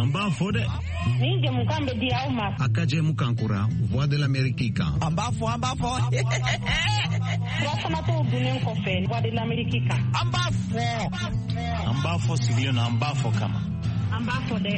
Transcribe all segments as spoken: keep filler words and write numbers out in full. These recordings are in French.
amba fode ni je mukambe di auma akaje mukankura voix de l'Amérique kan amba fo amba fo Rafana to dunen ko fe voix de l'Amérique kan amba fo amba fo civilian amba fo kama amba fode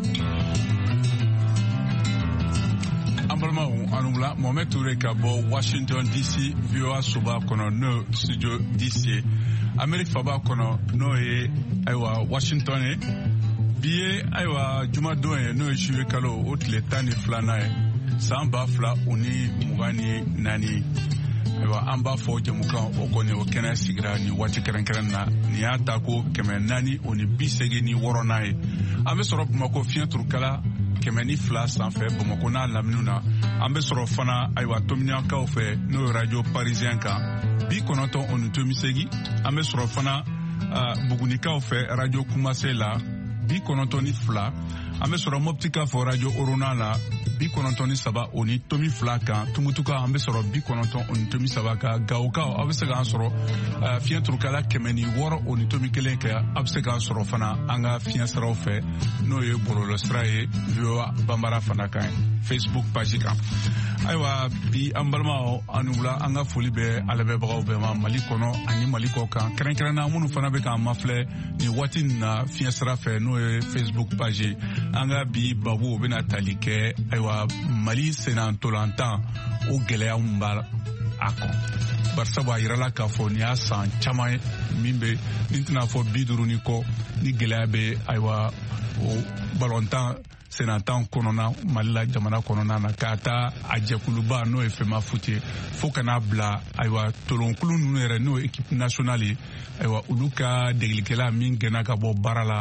Ambalma anula Mohamed Touré ka bɔ Washington D C V O A soba kɔnɔ no studio D C Amérique faba kɔnɔ n'o ye ayiwa Washington ye bi ye ayiwa jumadon ye n'o ye juillet kalo o tile tan ni filanan ye san ba fila o ni mugan ni naani ayiwa an b'a fɔ jamukan o kɔni o kɛnɛ sigira ni waati kɛrɛnkɛrɛn na nin y'a ta ko kɛmɛ naani o ni bi segin ni wɔɔrɔnan ye an bɛ sɔrɔ Bamakɔ fiɲɛ turukala kɛmɛ ni fila sanfɛ Bamakɔ n'a lamini na an bɛ sɔrɔ fana ayiwa Tominakaw fɛ n'o ye radio parisien kan bi kɔnɔntɔn o ni tomi segin an bɛ sɔrɔ fana Bugunikaw fɛ radio Kumase la bi kɔnɔntɔn ni fila an bɛ sɔrɔ Moptika fɔ radio Orona la bi kɔnɔntɔn ni saba o ni tomi fila kan Tumutuka an bɛ sɔrɔ bi kɔnɔntɔn o ni tomi saba kan Gawokaw aw bɛ se k'an sɔrɔ fiɲɛ turukala kɛmɛ ni wɔɔrɔ o ni tomi kelen kɛ aw bɛ se k'an sɔrɔ fana an ka fiɲɛ siraw fɛ n'o ye bɔlɔlɔsira ye V O A Banbara fana kan Facebook page kan ayiwa bi an balimaw an ni wula an ka foli bɛ a lamɛnbagaw bɛɛ ma Mali kɔnɔ ani Mali kɔ kan kɛrɛnkɛrɛnna minnu fana bɛ k'an mafilɛ nin waati nin na fiɲɛ sira fɛ n'o ye Facebook page an ka bi babu o bɛna tali kɛ ayiwa Mali senantolantan o gɛlɛya min b'a a kɔn barisabu a yirala k'a fɔ nin y'a san caman ye min bɛ nin tɛna fɔ bi duuru ni kɔ ni gɛlɛya bɛ ayiwa o balɔntan senantan kɔnɔna Mali la jamana kɔnɔna na k'a taa a jɛkuluba n'o ye fɛma futi ye fo ka n'a bila ayiwa tolonkulu ninnu yɛrɛ n'o ye équipe nationale ye ayiwa olu ka degelikɛla min gɛnna ka bɔ baara la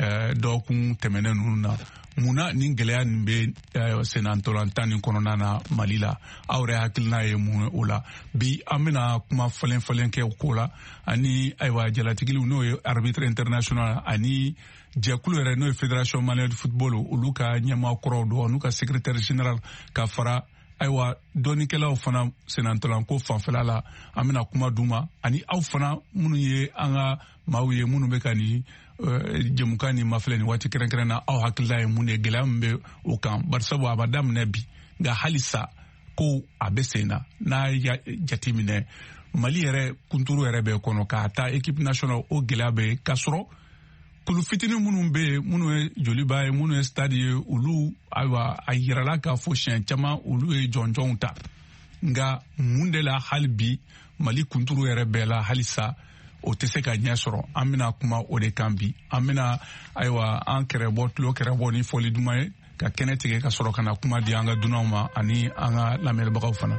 dɔgɔkun tɛmɛnen ninnu na munna nin gɛlɛya nin bɛ senantolantan nin kɔnɔna na Mali la aw yɛrɛ hakilina ye mun o la bi an bɛna kuma falen falen kɛ o ko la ani ayiwa jalatigiw n'o ye arbitre international ani jɛkulu yɛrɛ n'o ye fédération malienne de football olu ka ɲɛmaa kɔrɔw don n'u ka secrétaire général ka fara ayiwa dɔɔnikɛlaw fana senantolanko fanfɛla la an bɛna kuma d'u ma ani aw fana minnu ye an ka maaw ye minnu bɛ ka nin jɛmukan ni mafilɛ ni waati kɛrɛnkɛrɛn na aw hakilila ye mun de gɛlɛya min bɛ o kan barisabu a ma daminɛ bi nka halisa ko a bɛ sen na n'a y'a jateminɛ Mali yɛrɛ kunturu yɛrɛ bɛ kɔnɔ k'a ta équipe nationale o gɛlɛya bɛ k'a sɔrɔ kulu fitinin minnu bɛ yen minnu ye joliba ye minnu ye stade ye olu ayiwa a yirala k'a fɔ siɲɛ caman olu ye jɔnjɔnw ta nka mun de la hali bi Mali kunturu yɛrɛ bɛɛ la halisa o tɛ se ka ɲɛ sɔrɔ an bɛna kuma o de kan bi an bɛna ayiwa an kɛrɛbɔ tulo kɛrɛbɔ ni fɔli duman ye ka kɛnɛ tigɛ ka sɔrɔ ka na kuma di an ka dunanw ma ani an ka lamɛnbagaw fana.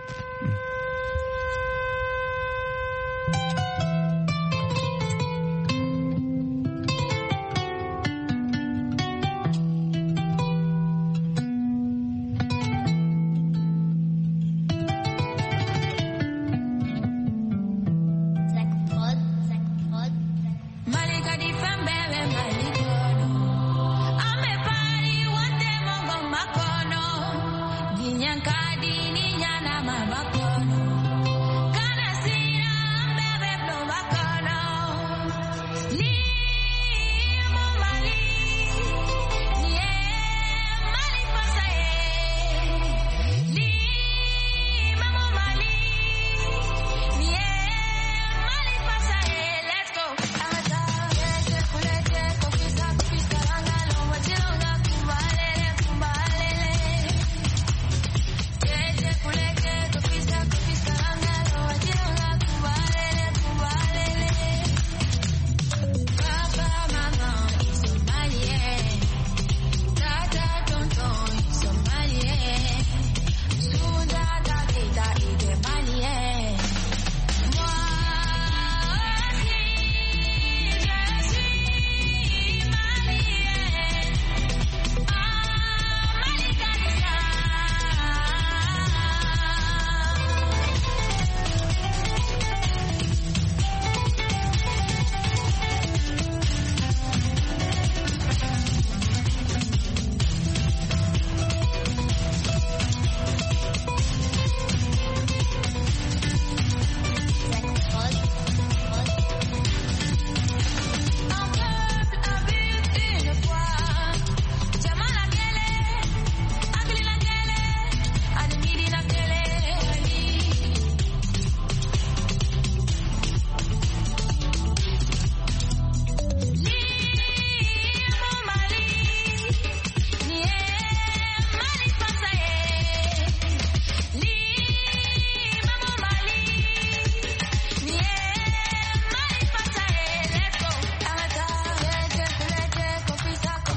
Nyankadi ni nyana mabako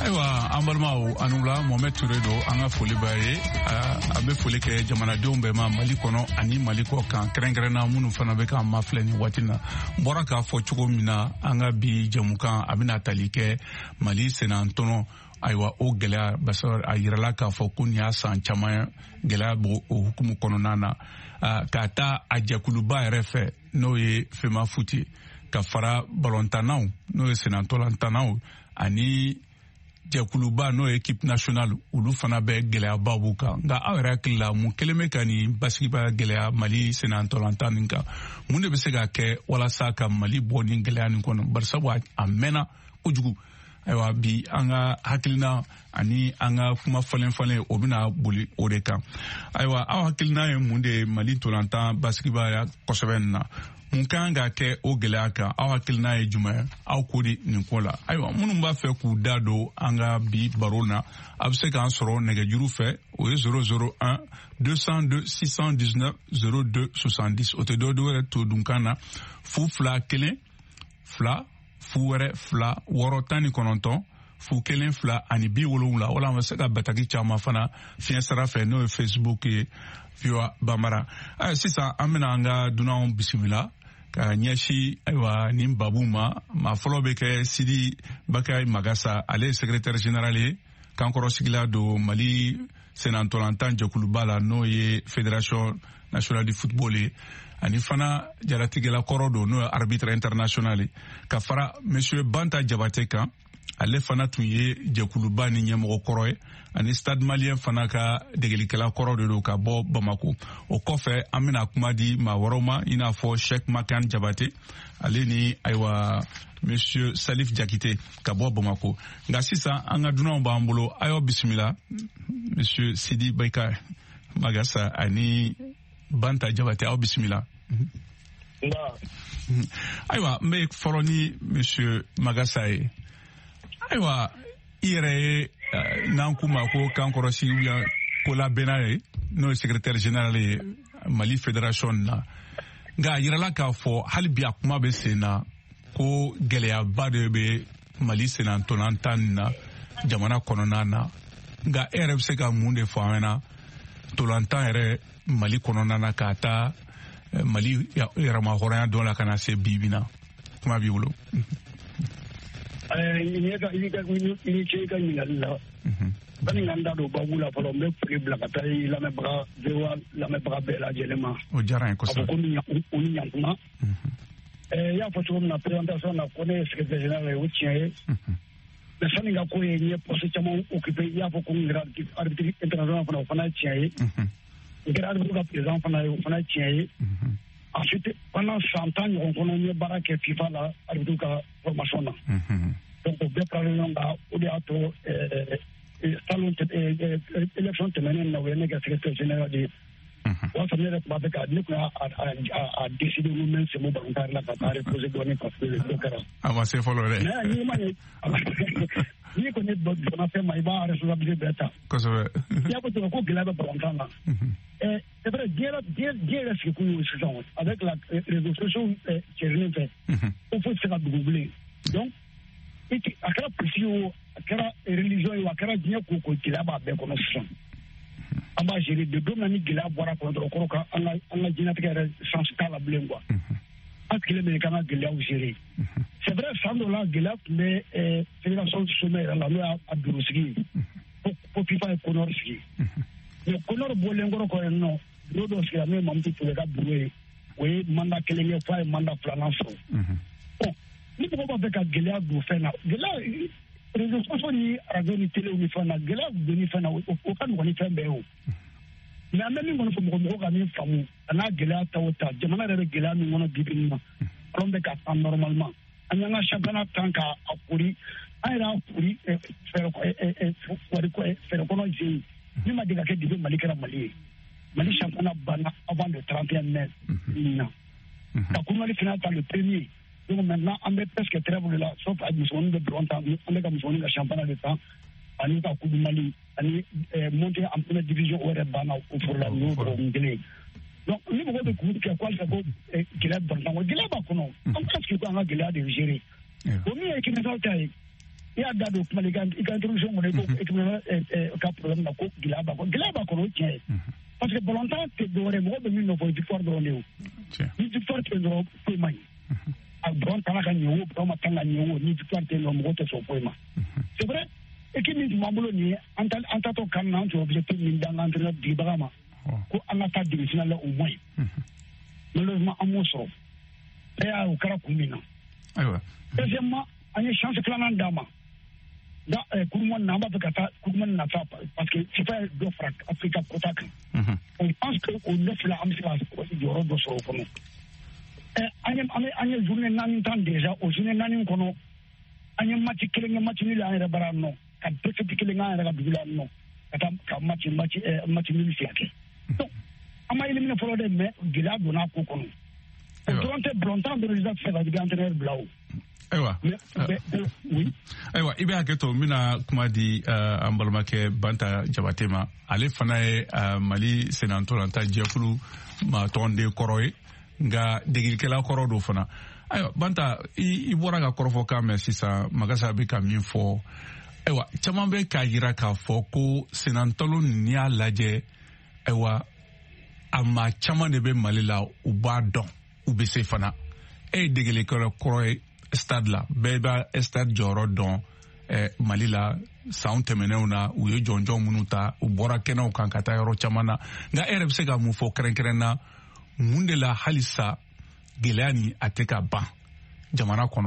Aywa ambalmao anula Mohamed Touré do anga foli baye abe foli ke jamanadenw bɛɛ ma Mali kɔnɔ ani Mali kɔ kan kɛrɛnkɛrɛnna minnu fana bɛ ka mafilɛ ni waati na bɔra k'a fɔ cogo min na an ka bi jamukan a bɛna tali kɛ Mali senatɔnɔ ayiwa o gɛlɛya basa a yirala k'a fɔ ko nin y'a san caman gɛlɛya b'o o hukumu kɔnɔna na k'a ta a jɛkuluba yɛrɛ fɛ n'o ye Fema Futi ka fara balɔntanaw n'o ye senatɔlantanaw ani jɛkuluba n'o ye équipe nationale olu fana bɛ gɛlɛyaba b'u kan nka aw yɛrɛ hakili la mun kelen bɛ ka nin basigibaya gɛlɛya Mali senatɔlantan nin kan mun de bɛ se ka kɛ walasa ka Mali bɔ nin gɛlɛya nin kɔnɔ barisabu a mɛnna kojugu ayiwa bi an ka hakilina ani an ka kuma falen-falen o bɛna boli o de kan ayiwa aw hakilina ye mun de ye Mali ntolantan basigibaya kosɛbɛ nin na mun kan ka kɛ o gɛlɛya kan aw hakilina ye jumɛn aw ko di nin ko la ayiwa minnu b'a fɛ k'u da don an ka bi baro na a bɛ se k'an sɔrɔ nɛgɛjuru fɛ o ye zéro zéro un deux cent deux six cent dix-neuf zéro deux soixante-dix o tɛ dɔ wɛrɛ to dunkan na fu fila kelen fila fu wɛrɛ fila wɔɔrɔ tan ni kɔnɔntɔn fu kelen fila ani bi wolonwula wala an bɛ se ka bataki caman fana fiɲɛ sira fɛ n'o ye Facebook ye Viwa Bambara ayiwa sisan an bɛna an ka dunanw bisimila ka ɲɛsi ayiwa nin babu ma maa fɔlɔ bɛ kɛ Sidi Bakari Magasa ale ye secrétaire général ye kankɔrɔsigila don Mali senatɔlantan jɛkuluba la n'o ye Fédération nationale du football ye ani fana jaratigɛla kɔrɔ don n'o ye arbitre international ye ka fara monsieur Banta Jabate kan ale fana tun ye jɛkuluba ni ɲɛmɔgɔ kɔrɔ ye ani Stade Malien fana ka degelikɛla kɔrɔ de don ka bɔ Bamako o kɔfɛ an bɛna kuma di maa wɛrɛw ma i n'a fɔ Cheikh Makan Jabate ale ni ayiwa monsieur Salif Jakite ka bɔ Bamako nka sisan an ka dunanw b'an bolo a y'aw bisimila monsieur Sidi Bakari Magasa ani Banta Jabate aw bisimila. Ayiwa n bɛ fɔlɔ ni monsieur Magasa ye ayiwa i yɛrɛ ye n'an k'u ma ko kankɔrɔsi ubiyɛn ko labɛnna ye n'o ye secrétaire général ye Mali fédération na nka a yirala k'a fɔ hali bi a kuma bɛ sen na ko gɛlɛyaba de bɛ Mali senatɔlantan na jamana kɔnɔna na nka e yɛrɛ bɛ se ka mun de fɔ an ɲɛna ntolantan yɛrɛ Mali kɔnɔna na k'a ta Mali yɛrɛmahɔrɔnya dɔ la ka na se bi bi na kuma b'i bolo. Ini ka ini ka ini ce ka ɲininkali la bani ka n da don babu la fɔlɔ n bɛ foli bila ka taa lamɛnbaga Vewa lamɛnbaga bɛɛ lajɛlen ma o diyara n ye kosɛbɛ a fɔ ko u ni ɲankuma i y'a fɔ cogo min na présentation na ko ne ye secrétaire général ye o tiɲɛ ye mais sani ka ko ye n ye poste caman occupé i y'a fɔ ko n kɛra arbitre international fana o fana ye tiɲɛ ye n kɛra arbitre ka président fana ye o fana ye tiɲɛ ye ensuite pendant cent ans ɲɔgɔn kɔnɔ n ye baara kɛ FIFA la arbitre ka formation na donc o bɛɛ faralen ɲɔgɔn kan o de y'a to salon élection tɛmɛnen na o ye ne kɛ secrétaire général de ye o y'a sɔrɔ ne yɛrɛ tun b'a fɛ ka ne tun y'a décidé n ko n bɛ n sen bɔ balontan la ka taa reposer dɔɔnin parce que o kɛra a ma se fɔlɔ dɛ mais n'i ma ɲɛ n'i kɔni donna fɛn ma i b'a responsabilité bɛɛ ta kosɛbɛ i y'a fɔ cogo ko gɛlɛya bɛ balontan na c'est vrai diɲɛ yɛrɛ sigikun y'o sisan avec la réseaux sociaux cɛrinin fɛ ko foyi tɛ se ka dugu bilen donc a kɛra polisi ye o a kɛra religion ye o a kɛra diɲɛ ko ko gɛlɛya b'a bɛɛ kɔnɔ sisan an b'a gérer de don na ni gɛlɛya bɔra kɔnɔ dɔrɔn kɔrɔ ka an ka diɲɛnatigɛ yɛrɛ chance t'a la bilen quoi an sigilen bɛ k'an ka gɛlɛyaw gérer c'est vrai san dɔ la gɛlɛya tun bɛ fédération sommet yɛrɛ la n'o y'a bureau sigi ye ko FIFA ye Konɔr sigi mais Konɔr bɔlen kɔrɔ kɔ yen nɔ bureau dɔ sigira n'o ye Mamutu Ture ka bureau ye o ye mandat kelen kɛ f'a ye mandat filanan sɔrɔ bon ni mɔgɔ b'a fɛ ka gɛlɛya don fɛn na gɛlɛya réseaux sociaux ni radio ni télé ni fɛn na gɛlɛya donni fɛn na o ka nɔgɔn ni fɛn bɛɛ ye o mais an bɛ min kɔni fɔ mɔgɔ mɔgɔ ka min faamu a n'a gɛlɛya ta o ta jamana yɛrɛ bɛ gɛlɛya min kɔnɔ bi bi in na anw bɛ ka taa normalement an y'an ka championnat tan k'a kori an yɛrɛ y'a kori fɛɛrɛ kɔnɔ jeu min ma deli ka kɛ depuis Mali kɛra Mali ye Mali championnat banna avant le trente et un mai na ka Kunmali final ta le premier donc maintenant an bɛ presque trêve de la sauf a musomanin bɛ dɔrɔn ta an bɛ ka musomanin ka championnat de temps ani ka coupe du Mali ani montée en première division o yɛrɛ banna o forola o y'o dɔrɔn kelen donc ni mɔgɔ bɛ k'u kɛ ko halisa ko gɛlɛya dɔrɔn gɛlɛya b'a kɔnɔ an bɛ sigi ko an ka gɛlɛya de gérer o min ye équipe nationale ta ye ya da do kuma ligan introduction ne ko ekmena ka problem na ko gila ba ko gila ba ko tiens parce que volontaire te dore mo be min no fo victoire do ne ni victoire te do ko mai a bon tala kan ni wo to ma tala ni wo ni victoire te no mo to so ko ma c'est vrai et qui ni mambulo ni anta anta to kan na to objectif ni dans l'entraîneur di bagama ko ana ta division la au moins malheureusement amoo sɔrɔ bɛɛ y'a o kɛra kun min na ayiwa deuxièmement an ye chance filanan d'a ma da kurumani na an b'a fɛ ka taa kurumani nafa parce que c'est pas dɔ fara Afrika kota kan on pense que o neuf la an bɛ se ka jɔyɔrɔ dɔ sɔrɔ o kɔnɔ an ye an ye journée naani tan déjà o journée naani kɔnɔ an ye match kelen kɛ match nul an yɛrɛ bara nɔ ka défaite kelen kɛ an yɛrɛ ka dugu la nɔ ka taa ka match match match nul fila kɛ donc an ma éliminer fɔlɔ dɛ mais gɛlɛya donna ko kɔnɔ o dɔrɔn tɛ bulontan dɔrɔn de fɛ ka digi entraîneur bila o. ayiwa ayiwa i bɛ hakɛ to n bɛna kuma di an balimakɛ Banta Jabate ma ale fana ye Mali senatolanta jɛkulu ma tɔnden kɔrɔ ye nka degelikɛla kɔrɔ do fana. ayiwa Banta i bɔra ka kɔrɔfɔkan mɛn sisan Magasa bɛ ka min fɔ ayiwa caman bɛ k'a jira k'a fɔ ko senatolo n'i y'a lajɛ ayiwa a maa caman de bɛ Mali la u b'a dɔn u bɛ se fana e ye degelikɛla kɔrɔ ye stade la bɛɛ b'a stade jɔyɔrɔ dɔn Mali la san tɛmɛnenw na u ye jɔnjɔn minnu ta u bɔra kɛnɛw kan ka taa yɔrɔ caman na nka e yɛrɛ bɛ se ka mun fɔ kɛrɛnkɛrɛn na mun de la halisa gɛlɛya ni a tɛ ka ban jamana kɔnɔ.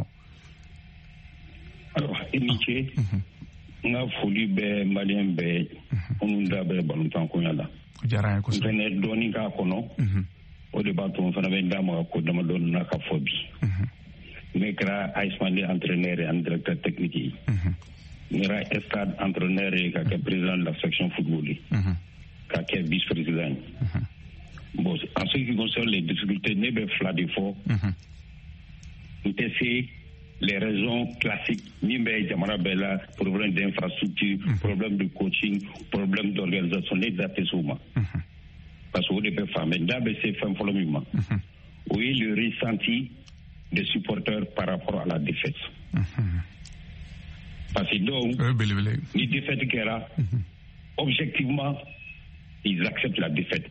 Alors i ni ce n ka foli bɛ maliyɛn bɛɛ minnu da bɛ balontan koɲa la n fɛnɛ dɔɔnin k'a kɔnɔ o de b'a to n fana bɛ n da maga ko damadɔni na ka fɔ bi ne kɛra Aïsmani entraîneur et directeur technique ye ne kɛra stade entraîneur ye ka kɛ président de la section football ye ka kɛ vice président ye bon en ce qui concerne les difficultés ne bɛ fila de fɔ n tɛ se les raisons classiques min bɛ jamana bɛɛ la problème d'infrastructure problème de coaching problème d'organisation ne da tɛ se o ma parce que o de bɛ faamɛ n da bɛ se fɛn fɔlɔ min ma o ye le ressenti des supporters par rapport à la défaite. Mm-hmm. Parce que donc, les défaites qu'il y a, objectivement, ils acceptent la défaite.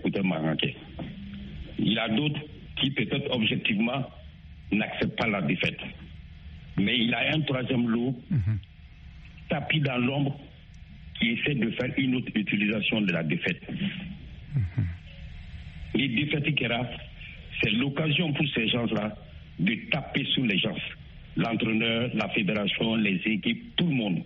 Il y a d'autres qui peut-être objectivement n'acceptent pas la défaite. Mais il y a un troisième lot, mm-hmm. tapis dans l'ombre, qui essaie de faire une autre utilisation de la défaite. Mm-hmm. Les défaites qu'il y a, c'est l'occasion pour ces gens-là de taper sur les gens, l'entraîneur, la fédération, les équipes, tout le monde.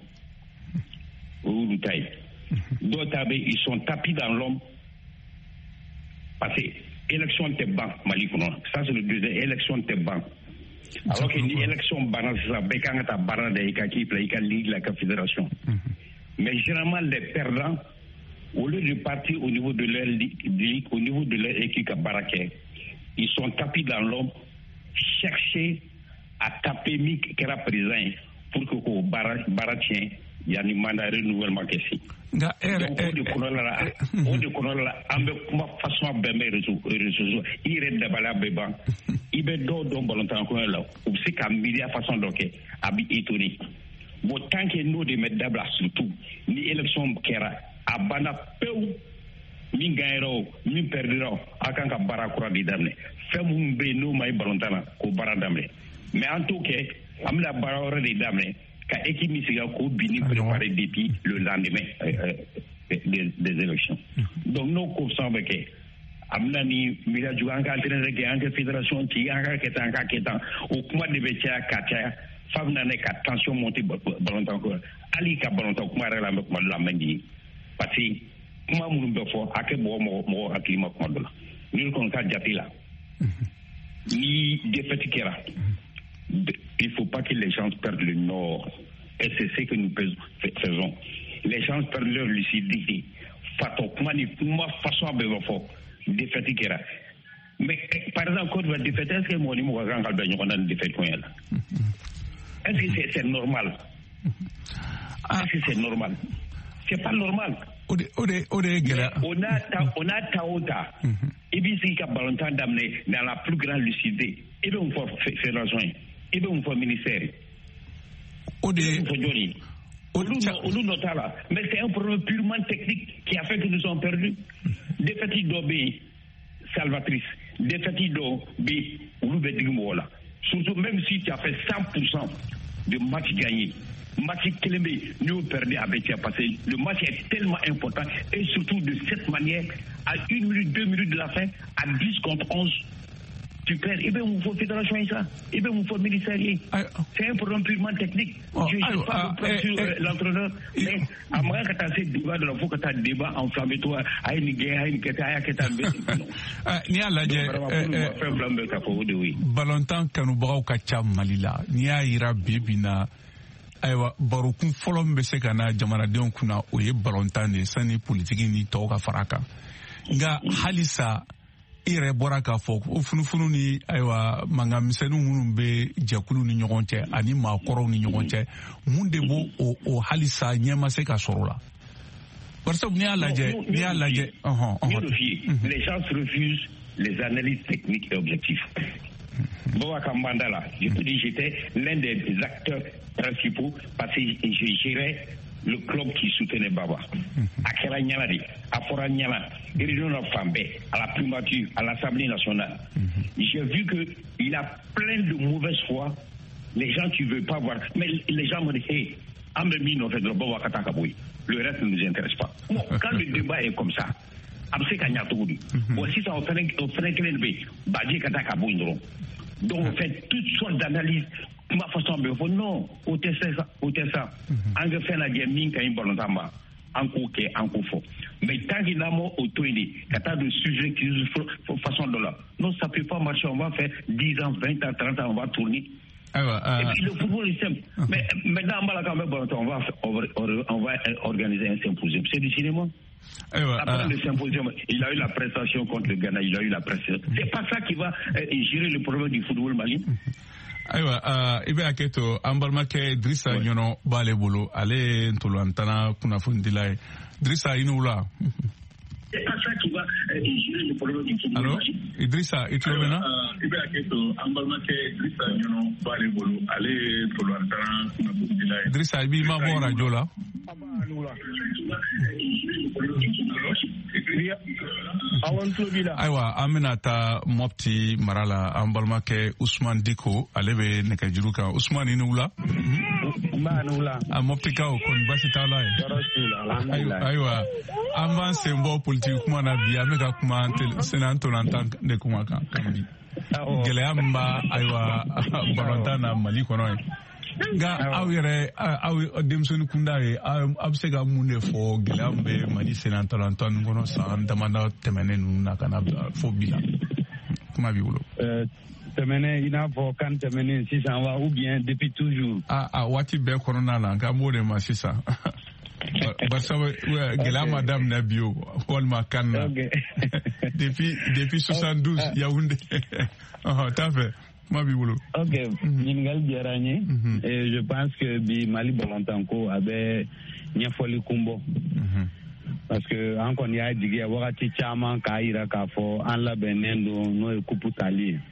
D'autres, ils sont tapis dans l'ombre parce que l'élection était ban, Mali, ça c'est le deuxième, élection était ban. Alors que l'élection ban, c'est ça, Bekangata Barra de Ikaki, la Ligue, la Fédération. Mais généralement, les perdants, au lieu de partir au niveau de leur ligue, au niveau de leur équipe à Baraké, ils sont tapis dans l'ombre, chercher à taper Mick qui est présent pour que le baratien il y a un mandat renouvellement ici. Donc on de konola on de konola ambe kuma façon bembe réseau réseau il est d'abala beban il be do do volontaire ko la ou c'est qu'à milliard façon donc abi étonné bon tant que nous de mettre d'abla surtout ni élection kera abana peu min gagnera min perdra akan ka barakura di damne fɛn minnu bɛ yen n'o ma ye balontan na k'o baara daminɛ mais an t'o kɛ an bɛna baara wɛrɛ de daminɛ ka équipe min sigi k'o bin ni préparer depuis le lendemain euh, des, des élections donc n'o ko fɛn bɛ kɛ a bɛna ni miiriya jugu an ka entraîneur kɛ an ka fédération ci an ka kɛ tan an ka kɛ tan o kuma de bɛ caya ka caya f'a bɛna ne ka tension monter balontan ko hali ka balontan kuma yɛrɛ la an bɛ kuma dɔ la an bɛ jigin parce que kuma minnu bɛ fɔ a kɛ mɔgɔ mɔgɔ mɔgɔ hakili ma kuma dɔ la ni kɔni ka jate la. Ni défaite qu'il y a, il ne faut pas que les gens perdent le nord. Et c'est ce que nous faisons. Les gens perdent leur lucidité. Façon de défaite qu'il y a. Mais par exemple, quand on va défaite, est-ce que mon niveau va gagner une défaite? Est-ce que c'est, c'est normal? Est-ce que c'est normal? C'est pas normal. On a on a Taota. Et puis c'est qu'à Balantan d'amener dans la plus grande lucidité. Et bien on fait fédération. Et bien on fait ministère. Mais c'est un problème purement technique qui a fait que nous sommes perdus. Des fatigues d'obé salvatrice, des fatigues d'obé ou surtout même si tu as fait cent pour cent de matchs gagnés. Match Kélémé, nous perdons avec Tia parce que le match est tellement important et surtout de cette manière, à une minute, deux minutes de la fin, à dix contre onze, tu perds. Eh bien, il faut fédération ça. Eh bien, il faut ministère. C'est un problème purement technique. Oh, je ne sais pas ah, eh, sur eh, l'entraîneur, eh, mais à moi, quand tu as ce débat de la fois, quand tu as un débat enflammé-toi, à une guerre, à une quête, à une quête, à une quête. Valentin Kanoubaou Kacham Malila, Nia Ira Bibina. Aywa barokun fɔlɔ min bɛ se ka na jamanadenw kunna o ye balontan de sani politiki ni tɔw ka fara kan nka halisa i yɛrɛ bɔra k'a fɔ o funufunu ni ayiwa mankanmisɛnninw minnu bɛ jɛkulu ni ɲɔgɔn cɛ ani maakɔrɔw ni ɲɔgɔn cɛ mun de b'o o o halisa ɲɛ ma se ka sɔrɔ la parce que n'i y'a lajɛ n'i y'a lajɛ ɔhɔn ɔhɔn les gens refusent les analyses techniques et objectives. Boa Kambandala, je te dis, j'étais l'un des acteurs principaux parce que je gérais le club qui soutenait Baba. À Keranyaladi, à Foranyala, Réunion of Fambe, à la primature, à l'Assemblée nationale. J'ai vu qu'il a plein de mauvaise foi. Les gens qui ne veulent pas voir. Mais les gens me disent, hey, Amemi nous fait de Boa Katakaboui. Le reste ne nous intéresse pas. Bon, quand le débat est comme ça, Abse Kanyatoudi, voici ça, on fait un clé de B, Badji Katakaboui. Donc on fait toutes sortes d'analyses. Ma façon de dire, non, au test ça, au test ça. En fait, la gamine qui a une bonne tamba, en coquet, en coffre. Mais tant qu'il n'a pas auto-aidé, qu'il y a des sujets qui sont façon de là. Non, ça ne peut pas marcher. On va faire dix ans, vingt ans, trente ans, on va tourner. Ah ouais, euh... Et puis le football est simple. Uh-huh. Mais maintenant, on va, on va organiser un symposium. C'est du cinéma. Eh ouais, Après euh... le symposium, il a eu la prestation contre le Ghana, il a eu la prestation. C'est pas ça qui va euh, gérer le problème du football malien. Ayiwa uh, ibe aketo an balimakɛ Drissa ɲɔnɔ b'ale bolo ale ntolantana kunnafonidila ye Drissa i ni wula. C'est pas ça qui va euh, gérer le problème du football malien. Allo Idrissa i tulo bɛ na. Ibe aketo an balimakɛ Drissa ɲɔnɔ b'ale bolo ale ntolantana kunnafonidila ye. Drissa i b'i mabɔ radio la. Ayiwa an bɛna taa Mopti mara la an balimakɛ Usman Diko ale bɛ nɛgɛjuru kan Usman i ni wula. A Moptikaw kɔni baasi t'a la ye. Ayiwa an b'an sen bɔ politiki kuma na bi an bɛ ka kuma sɛnɛ ntolantan de kuma kan bi gɛlɛya min b'a ayiwa balontan na Mali kɔnɔ ye. Nka aw yɛrɛ aw denmisɛnnin kunda ye aw bɛ se ka mun de fɔ gɛlɛya min bɛ Mali senna ntolantan nin kɔnɔ san damadɔ tɛmɛnen ninnu na ka na fɔ bi la kuma b'i bolo. Tɛmɛnen i n'a fɔ kan tɛmɛnen sisan wa ou bien depuis toujours. a a waati bɛɛ kɔnɔna la nka m'o de ma sisan barisa gɛlɛya ma daminɛ bi o walima kan na depuis depuis soixante-douze Yaoundé t'a fɛ. Ok, ɲininkali diyara n ye et je pense que bi Mali balontan ko a bɛ ɲɛfɔli kun bɔ parce que an kɔni y'a jigiya wagati caman k'a yira k'a fɔ an labɛnnen don n'o ye kupu tali ye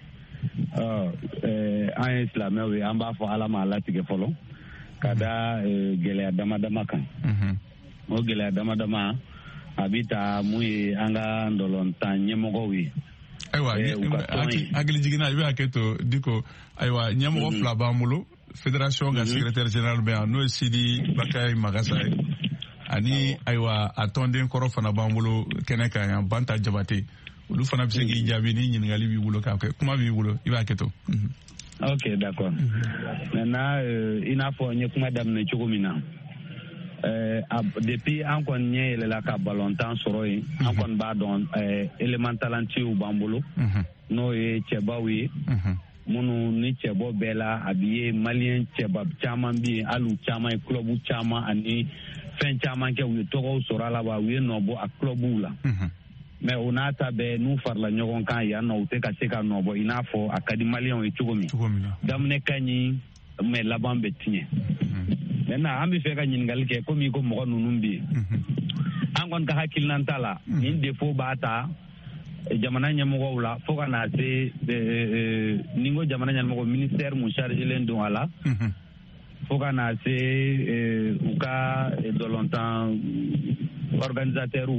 an ye silamɛw ye an b'a fɔ Ala ma latigɛ fɔlɔ ka da gɛlɛya dama dama kan o gɛlɛya dama dama a bɛ taa mun ye an ka ndɔlɔntan ɲɛmɔgɔw ye. Ayiwa hakili jiginna i bɛ hakɛ to Diko ayiwa ɲɛmɔgɔ fila b'an bolo fédération ka secrétaire général bɛ yan n'o ye Sidi Bakary Magasa ye ani ayiwa a tɔnden kɔrɔ fana b'an bolo kɛnɛ kan yan Banta Jabate olu fana bɛ se k'i jaabi ni ɲininkali b'i bolo k'a kɛ kuma b'i bolo i b'a hakɛ to. Ok d'accord. Maintenant i n'a fɔ n ye kuma daminɛ cogo min na. Euh, depuis an kɔni ɲɛ yɛlɛla ka balontan sɔrɔ yen an kɔni b'a dɔn élément talentueux b'an bolo n'o ye cɛbaw ye minnu ni cɛbɔ bɛɛ la a bɛ ye maliyɛn cɛba caman bɛ yen hali u caman ye club caman ani fɛn caman kɛ u ye tɔgɔw sɔrɔ a la wa u ye nɔbɔ a clubw la mais o n'a ta bɛɛ n'u farala ɲɔgɔn kan yan nɔ u tɛ ka se ka nɔbɔ i n'a fɔ a ka di maliyɛnw ye cogo min daminɛ ka ɲi mais laban bɛ tiɲɛ. Maintenant an bɛ fɛ ka ɲininkali kɛ komi ko mɔgɔ ninnu bɛ yen an kɔni ka hakilina t'a la nin défaut b'a ta jamana ɲɛmɔgɔw la fo ka na se ni ko jamana ɲɛmɔgɔ ministère mun chargelen don a la fo kana se u ka dolontan organisateur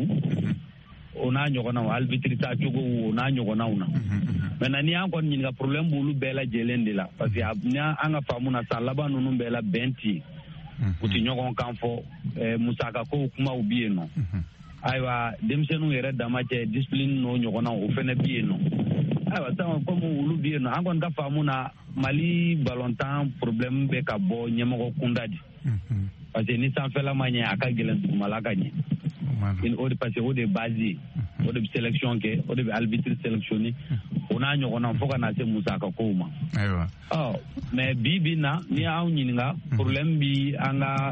o n'a ɲɔgɔnnaw arbitre ta cogo o n'a ɲɔgɔnnaw na maintenant ni an kɔni ɲininka problème b'olu bɛɛ lajɛlen de la parce que ni an ka faamu na sa laban ninnu bɛɛ la bɛn ti u ti ɲɔgɔn kan fɔ musaka kow kumaw bi yen nɔ ayiwa denmisɛnninw yɛrɛ dama cɛ discipline n'o ɲɔgɔnnaw o fɛnɛ bi yen nɔ ayiwa sisan comme olu bi yen nɔ an kɔni ka faamu na Mali ballontan problème bɛ ka bɔ ɲɛmɔgɔ kunda de parce que ni sanfɛla ma ɲɛ a ka gɛlɛn dugumala ka ɲɛ o de parce que o de base o de bɛ sélection kɛ o de bɛ arbitre sélectionner o n'a ɲɔgɔnna fo ka na se musaka kow ma ayiwa ɔ mais bi bi na ni y'anw ɲininka problème bi an ka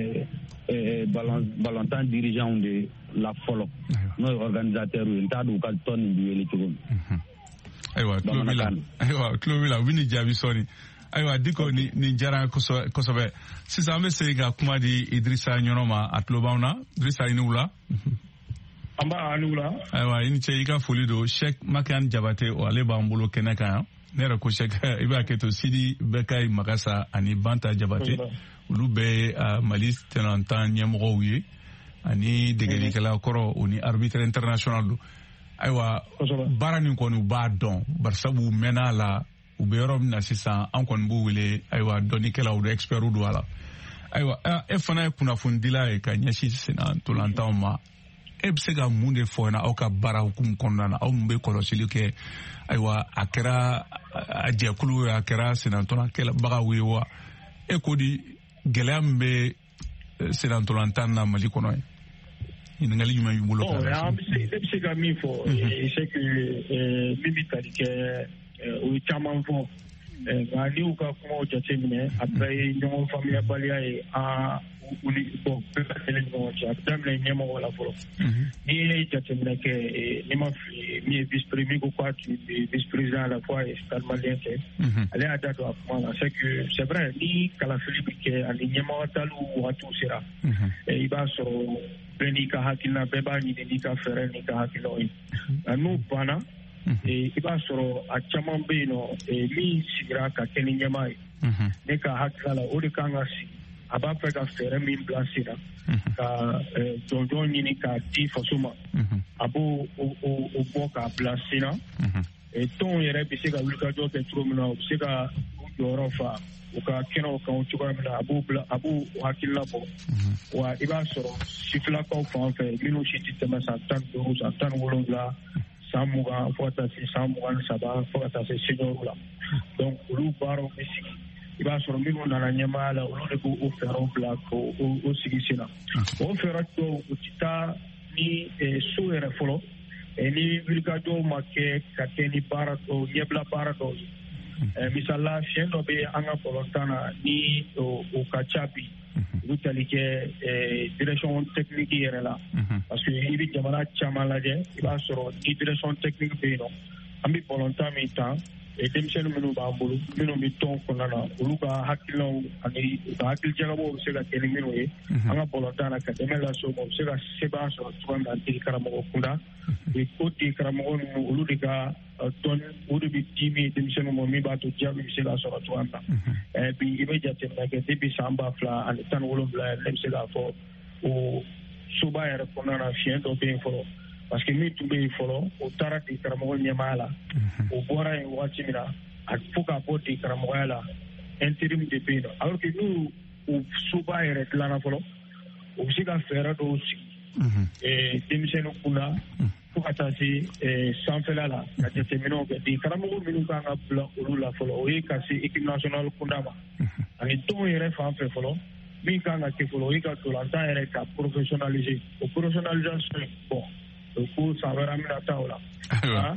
ballon ballontan dirigeant de la fɔlɔ n'o ye organisateur ye n t'a dɔn u ka tɔn nin bi wele cogo min ayiwa tulo b'i la ayiwa tulo b'i la u bɛ nin jaabi sɔɔni ayiwa Diko ni nin diyara kosɛbɛ kosɛbɛ sisan an bɛ segin ka kuma di Idrissa Ɲɔnɔ ma a tulo b'anw na Idrissa i ni wula an b'a ni wula ayiwa i ni ce i ka foli don Cheikh Makan Jabate o ale b'an bolo kɛnɛ kan yan ne yɛrɛ ko Cheikh i b'a kɛ to Sidi Bekayi Magasa ani Banta Jabate olu bɛɛ ye Mali tɛnɛntan ɲɛmɔgɔw ye ani degelikɛla kɔrɔ o ni arbitre international don ayiwa baara nin kɔni u b'a dɔn barisabu mɛnna a la u bɛ yɔrɔ min na sisan an kɔni b'u wele ayiwa dɔnnikɛlaw do experts do a la ayiwa e fana ye kunnafonidila ye ka ɲɛsin senna ntolantanw ma e bɛ se ka mun de fɔ na aw ka baara hukumu kɔnɔna na aw mun bɛ kɔlɔsili kɛ ayiwa a kɛra a jɛkulu ye a kɛra senna ntolankɛbagaw ye wa e ko di gɛlɛya min bɛ senna ntolantan na Mali kɔnɔ ye ɲininkali jumɛn b'i bolo k'a ne bɛ se ka min fɔ c'est que min bɛ tali kɛ o ye caman fɔ nka ni y'u ka kumaw jateminɛ a bɛɛ ye ɲɔgɔn faamuyabaliya ye an bɔn bɛɛ ka kɛlɛ ɲɔgɔn cɛ a bɛ daminɛ ɲɛmɔgɔ la fɔlɔ n'i ye jateminɛ kɛ n'i ma fili min ye vice président min ko k'a tun bɛ vice président à la fois ye stade malien kɛ ale y'a da don a kuma na c'est que c'est vrai ni kalafili bɛ kɛ ani ɲɛmɔgɔ taliw wagatiw sera i b'a sɔrɔ bɛɛ n'i ka hakilina bɛɛ b'a ɲini n'i ka fɛɛrɛ n'i ka hakilinaw ye nka n'o banna i b'a sɔrɔ a caman bɛ yen nɔ min sigira ka kɛ ni ɲɛmaa ye ne ka hakilila la o de kan ka sigi a b'a fɛ ka fɛɛrɛ min bila sen na ka jɔnjɔn ɲini k'a di faso ma a b'o o bɔ k'a bila sen na tɔnw yɛrɛ bɛ se ka wulikajɔ kɛ cogo min na u bɛ se ka u jɔyɔrɔ fa u ka kɛnɛw kan cogoya min na a b'o bila a b'o hakilila bɔ wa i b'a sɔrɔ sifilakaw fan fɛ minnu si tɛ tɛmɛ san tan ni duuru san tan ni wolonwula san mugan fo ka taa se san mugan ni saba fo ka taa se senior la donc olu baaraw bɛ sigi i b'a sɔrɔ minnu nana ɲɛmaaya la olu de b'o fɛɛrɛw bila k'o sigi sen na o fɛɛrɛ dɔw u tɛ taa ni so yɛrɛ fɔlɔ ni wulikajɔw ma kɛ ka kɛ ni baara dɔw ɲɛbila baara dɔw ye misala fiɲɛ dɔ bɛ an ka bɔlɔntan na ni o ka ca bi u tali kɛ direction technique yɛrɛ la parce que i bɛ jamana caman lajɛ i b'a sɔrɔ ni direction technique bɛ yen nɔ an bɛ bɔlɔntan min ta denmisɛnnin minnu b'an bolo minnu bɛ tɔn kɔnɔna na olu ka hakilinaw ani u ka hakilijagabɔw bɛ se ka kɛ ni minnu ye an ka bɔlɔntan na ka dɛmɛ lase o ma u bɛ se ka sebaaya sɔrɔ cogoya min na dege karamɔgɔ kunda o dege karamɔgɔ ninnu olu de ka dɔn o de bɛ di min denmisɛnninw ma min b'a to jaabi bɛ se ka sɔrɔ cogoya min na bi i bɛ jateminɛ kɛ depuis san ba fila ani tan ni wolonwula yɛrɛ ne bɛ se k'a fɔ o soba yɛrɛ kɔnɔna na fiɲɛ dɔ bɛ yen fɔlɔ parce que min tun bɛ yen fɔlɔ o taara di karamɔgɔ ɲɛmaaya la o bɔra yen wagati min na a fo k'a bɔ di karamɔgɔya la intérim de bɛ yen nɔ alors que n'u o soba yɛrɛ dilanna fɔlɔ o bɛ se ka fɛɛrɛ dɔw sigi denmisɛnninw kunna fo ka taa se sanfɛla la ka jateminɛw kɛ di karamɔgɔ minnu kan ka bila olu la fɔlɔ o ye ka se équipe nationale kunda ma ani tɔnw yɛrɛ fan fɛ fɔlɔ min kan ka kɛ fɔlɔ o ye ka ntolantan yɛrɛ ka professionnaliser o professionnalisation bon o ko san wɛrɛ an bɛna taa o la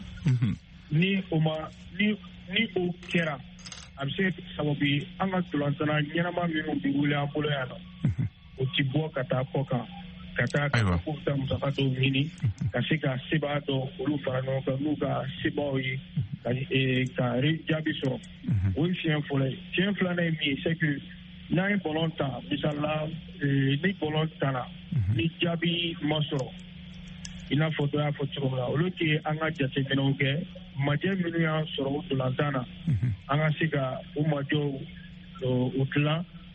ni o ma ni ni o kɛra a bɛ se ka kɛ sababu ye an ka ntolantana ɲɛnama minnu bɛ wuli an bolo yan nɔ o ti bɔ ka taa kɔ kan ka taa ka k'u ta musaka dɔw ɲini ka se ka sebaa dɔ olu fara ɲɔgɔn kan n'u ka sebaaw ye ka ka jaabi sɔrɔ o ye fiɲɛ fɔlɔ ye fiɲɛ filanan ye min ye c'est que n'an ye bɔlɔn ta misalila ni bɔlɔn tana ni jaabi ma sɔrɔ i n'a fɔ dɔ y'a fɔ cogo min na olu tɛ an ka jateminɛw kɛ majɛ minnu y'an sɔrɔ o ntolantan na an ka se ka o majɛw o dilan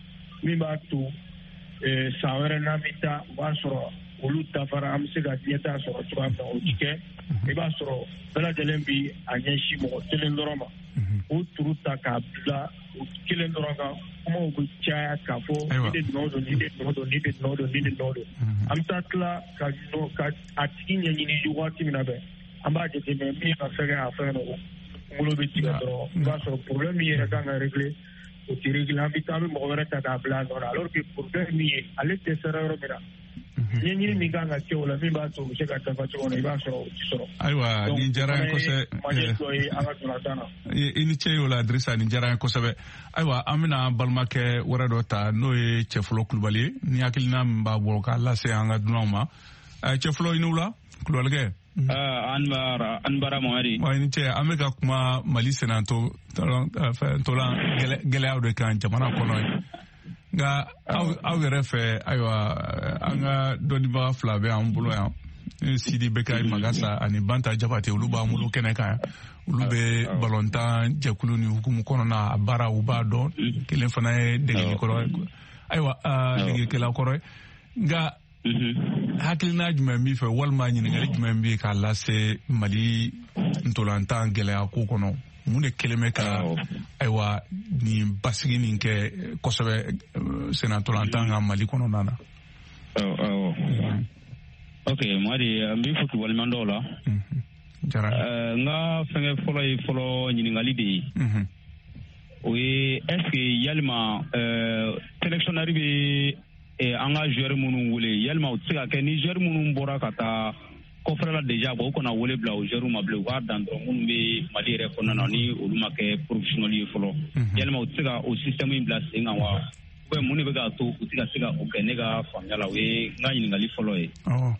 min b'a to san wɛrɛ n'an bɛ taa o b'a sɔrɔ olu dafara an bɛ se ka ɲɛtaa sɔrɔ cogoya min na o ti kɛ i b'a sɔrɔ bɛɛ lajɛlen bi a ɲɛsin mɔgɔ kelen dɔrɔn ma o turu ta k'a bila o kelen dɔrɔn kan kumaw bɛ caya k'a fɔ ni de nɔ don ni de nɔ don ni de nɔ don ni de nɔ don an bɛ taa tila ka ka a tigi ɲɛɲini waati min na bɛɛ an b'a jateminɛ min ka fɛn kɛ a fɛn dɔ kunkolo bɛ tigɛ dɔrɔn i b'a sɔrɔ problème min yɛrɛ kan ka régler o tɛ régler an bɛ taa an bɛ mɔgɔ wɛrɛ ta k'a bila a nɔ na alors que problème min ye ale tɛ sera yɔrɔ min na ɲɛɲini min kan ka kɛ o la min b'a to u bɛ se ka dafa cogo min na i b'a sɔrɔ o tɛ sɔrɔ. Ayiwa nin diyara n ye kosɛbɛ. Maliɲɛn dɔ ye an ka dolantan na. I ni ce y'o la Dirisa nin diyara n ye kosɛbɛ. Ayiwa an bɛna balimakɛ wɛrɛ dɔ ta n'o ye Cɛfɔlɔ Kulubali ye ni hakilina min b'a bolo k'a lase an ka dunanw ma. Cɛfɔlɔ i ni wula Kulubalikɛ. an bara an bara Mamadi. Wa i ni ce an bɛ ka kuma Mali senatɔ ntolan gɛlɛyaw de kan jamana kɔnɔ ye. Nka aw yɛrɛ fɛ ayiwa an ka dɔnnibaga fila bɛ an bolo yan Sidi Bekayi Magasa ani Banta Jabate olu b'an bolo kɛnɛ kan olu bɛ balontan jɛkulu ni hukumu kɔnɔna a baara u b'a dɔn kelen fana ye degelikɔrɔ ye ayiwa degekɛla kɔrɔ ye nka hakilina jumɛn b'i fɛ walima ɲininkali jumɛn b'i k'a lase Mali ntolantan gɛlɛya ko kɔnɔ mun de kelen bɛ ka ayiwa nin basigi nin kɛ kosɛbɛ senatolantan ka Mali kɔnɔna na. Ok Mamadi n b'i fo k'i waleɲuman dɔn o la. N ka fɛngɛ fɔlɔ ye fɔlɔ ɲininkali de ye. O ye est ce que yalima sélectionneur bɛ an ka joueur minnu wele yalima o tɛ se ka kɛ ni joueur minnu bɔra ka taa kɔfɛla la déjà bon o kana wele bila o joueur ma bilen u k'a dan dɔrɔn minnu bɛ Mali yɛrɛ kɔnɔna na ni olu ma kɛ professionnel ye fɔlɔ yalima o tɛ se ka o système in bila sen kan wa ou mun de bɛ k'a to u tɛ ka se ka o kɛ ne ka faamuya la o ye n ka ɲininkali fɔlɔ ye.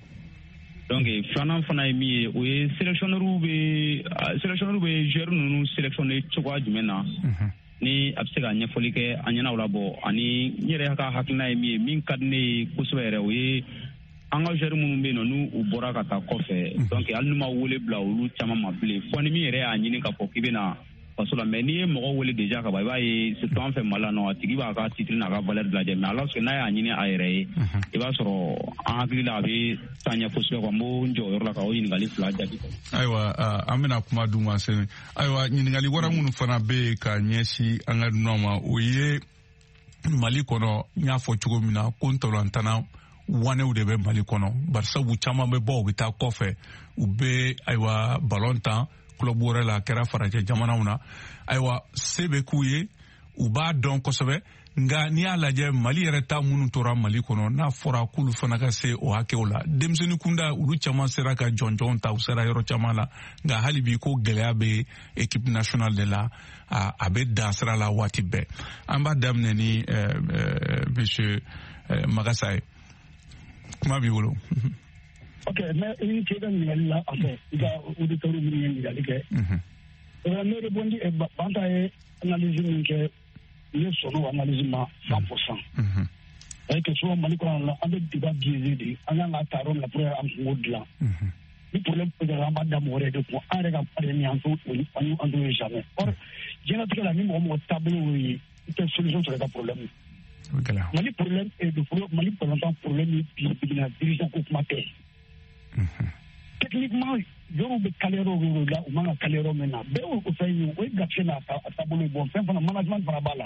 Donc filanan fana ye min ye o ye sélectionneur bɛ sélectionneur bɛ joueur ninnu sélectionner cogoya jumɛn na ni a bɛ se ka ɲɛfɔli kɛ an ɲɛna o la bɔ ani n yɛrɛ ka hakilina ye min ye min ka di ne ye kosɛbɛ yɛrɛ o ye an ka joueur minnu bɛ yen nɔ n'u u bɔra ka taa kɔfɛ donc hali n'u ma wele bila olu caman ma bilen fɔ ni min yɛrɛ y'a ɲini k'a fɔ k'i bɛna faso la mais n'i ye mɔgɔ wele déjà ka ban i b'a ye surtout an fɛ Mali la nɔ a tigi b'a ka titre n'a ka valeur lajɛ mais alors que n'a y'a ɲini a yɛrɛ ye i b'a sɔrɔ an hakili la a bɛ taa ɲɛ kosɛbɛ quoi n b'o n jɔ o yɔrɔ la ka o ɲininkali fila jaabi. Ayiwa an bɛna kuma d'u ma sɛnɛ ayiwa ɲininkali wɛrɛ minnu fana bɛ yen ka ɲɛsin an ka dunanw ma o ye Mali kɔnɔ n y'a fɔ cogo min na ko ntolantanna wanew de bɛ Mali kɔnɔ barisabu caman bɛ bɔ u bɛ taa kɔfɛ u bɛ ayiwa ballon tan club wɛrɛ la a kɛra farajɛ jamanaw na ayiwa se bɛ k'u ye u b'a dɔn kosɛbɛ nka n'i y'a lajɛ Mali yɛrɛ ta minnu tora Mali kɔnɔ n'a fɔra k'olu fana ka se o hakɛw la denmisɛnnin kunda olu caman sera ka jɔnjɔn ta u sera yɔrɔ caman la nka hali bi ko gɛlɛya bɛ équipe nationale de la a bɛ dan sira la waati bɛɛ an b'a daminɛ ni monsieur Magasa ye kuma b'i bolo. Ok, mais i ni ce ka ɲininkali la en fait i ka auditeur minnu ye ɲininkali kɛ ne rebondi Banta ye analyse min kɛ ne sɔnna o analyse ma cent pour cent c'est que souvent Mali kɔnɔ la an bɛ débat biaisé de an kan ka ta yɔrɔ min na pour que an kungo dilan ni problème peut-être an b'a da mɔgɔ wɛrɛ de kun an yɛrɛ ka pari min an t'o an t'o ye jamais or diɲɛlatigɛ la ni mɔgɔ mɔgɔ taabolo y'o ye i tɛ solution sɔrɔ i ka problème Mali problème Mali balontan problème ye bi bigina dirigeant ko kuma tɛ techniquement yɔrɔ bɛ kale yɔrɔ la u man ka kale yɔrɔ min na bɛɛ y'o fɛn ye o ye gafin n'a taabolo ye bon fɛn fana management fana b'a la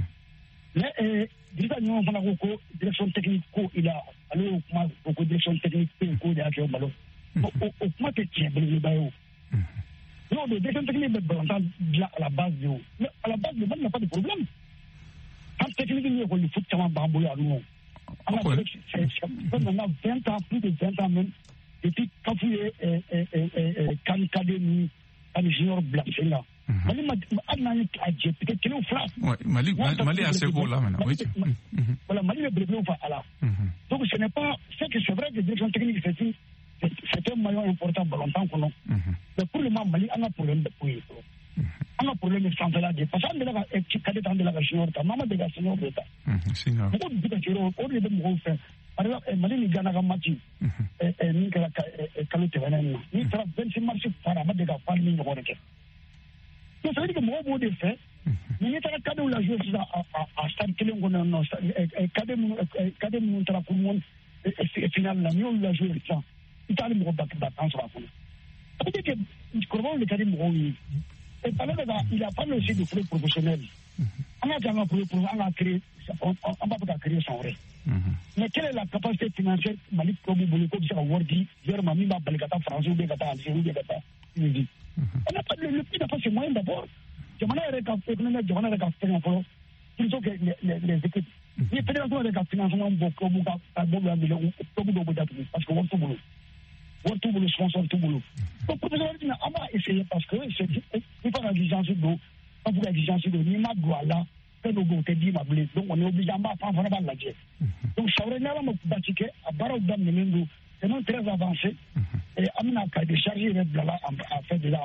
mais dirisa ɲɔgɔn fana ko ko direction technique ko i la ale y'o kuma o ko direction technique ko de y'a kɛ o malo o kuma tɛ tiɲɛ belebeleba ye o non de direction technique bɛ balontan dilan à la base de o mais à la base de Mali n'a pas de problème an technique min ye école de foot caman b'an bolo yan nɔ an ka c'est maintenant vingt ans plus de vingt ans même depuis kafu ye kan kade ni ani junior bila sen na Mali ma hali n'an ye a jɛ peut-être kelen fila Mali Mali y'a se k'o la maintenant oui voilà Mali bɛ belebelew fa a la donc ce n'est pas c'est que c'est vrai que direction technique c'est une c'est un maillon important ballontan kɔnɔ mais pour le moment Mali an ka problème bɛ ko ye an ka problème ye sanfɛla de parce que an delila ka cadet an delila ka junior ta n'an ma deli ka senior de ta mɔgɔw bɛ ka jɔyɔrɔ o de bɛ mɔgɔw fɛ par exemple Mali ni Ghana ka match min kɛra kalo tɛmɛnen na n'i taara vingt-six mars fara a ma deli ka fali ni ɲɔgɔn de kɛ donc ça veut dire que mɔgɔw b'o de fɛ ni taara cadre la jouer sisan a stade kelen kɔnɔ non cadre minnu cadre minnu taara coupe du monde finale la ni y'olu la jouer sisan i t'ale mɔgɔ ba ba tan sɔrɔ a kɔnɔ ça veut dire que kɔrɔbaw de ka di mɔgɔw ye et parler de il a parlé aussi de football professionnel an ka jan ka football an ka créer an b'a fɛ ka créer san wɛrɛ mais quelle est la capacité financière Mali club bolo ko bɛ se ka wari di yɔrɔ ma min b'a bali ka taa France ou bien ka taa Algérie ou bien ka taa Tunisie on n'a pas le prix n'a pas ses moyens d'abord jamana yɛrɛ ka économie jamana yɛrɛ ka fɛn fɔlɔ plutôt que les les équipes ni fédération yɛrɛ ka financement bɔ club ka ka bɔ la million club dɔw bɛ datugu parce que wari t'u bolo wari t'u bolo sponsor t'u bolo donc professionnalisme an b'a essayer parce que c'est il faut exigence do an faut exigence do n'i ma don a la fɛn dɔw bɛ o tɛ d'i ma bilen donc on est obligé an b'a fɔ an fana b'a lajɛ donc sa wɛrɛ ni ala ma basi kɛ a baaraw daminɛnen don c'est non très avancé et an bɛna ka de charge yɛrɛ bilala a fait de la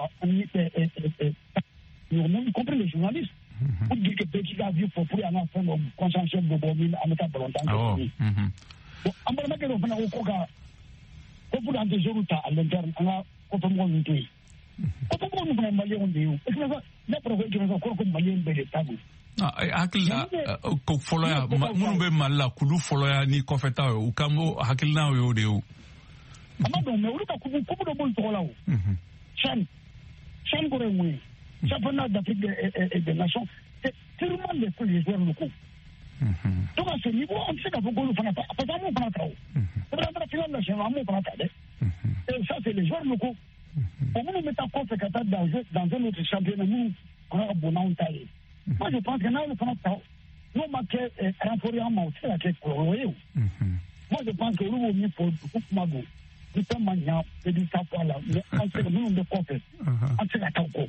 vous comprenez les journalistes pour dire que petit gars vient pour pour aller faire le consensus de Bobine en état volontaire. Bon, en bas de on a au coca au bout d'un des jours à l'interne on a autant de monde tout. Autant de monde malien de vous. Est-ce que ça n'a pas que nous encore comme malien de table. Ah, hakilina ko foloya munu be malla kudu foloya ni kofeta o kambo hakilina o de o. Amado me ulu ka kubu kubu do bol to lawo. Chan chan gore mu. Championnat d'Afrique et des Nations, c'est tellement les les joueurs locaux. Donc à ce niveau, on sait qu'à beaucoup de gens, parce qu'on ne prend pas. On prend la finale nationale, on ne prend pas. Et ça, c'est les joueurs locaux. On nous met en compte que dans dans un autre championnat, nous, on a un bon en taille. Moi, je pense que là, on ne prend pas. Nous, on a renforcé en mode, c'est la tête colorée. Moi, je pense que nous, on est pour beaucoup de magots. Nous sommes maintenant, c'est du savoir là. On sait que nous, on est compte. On sait la tête.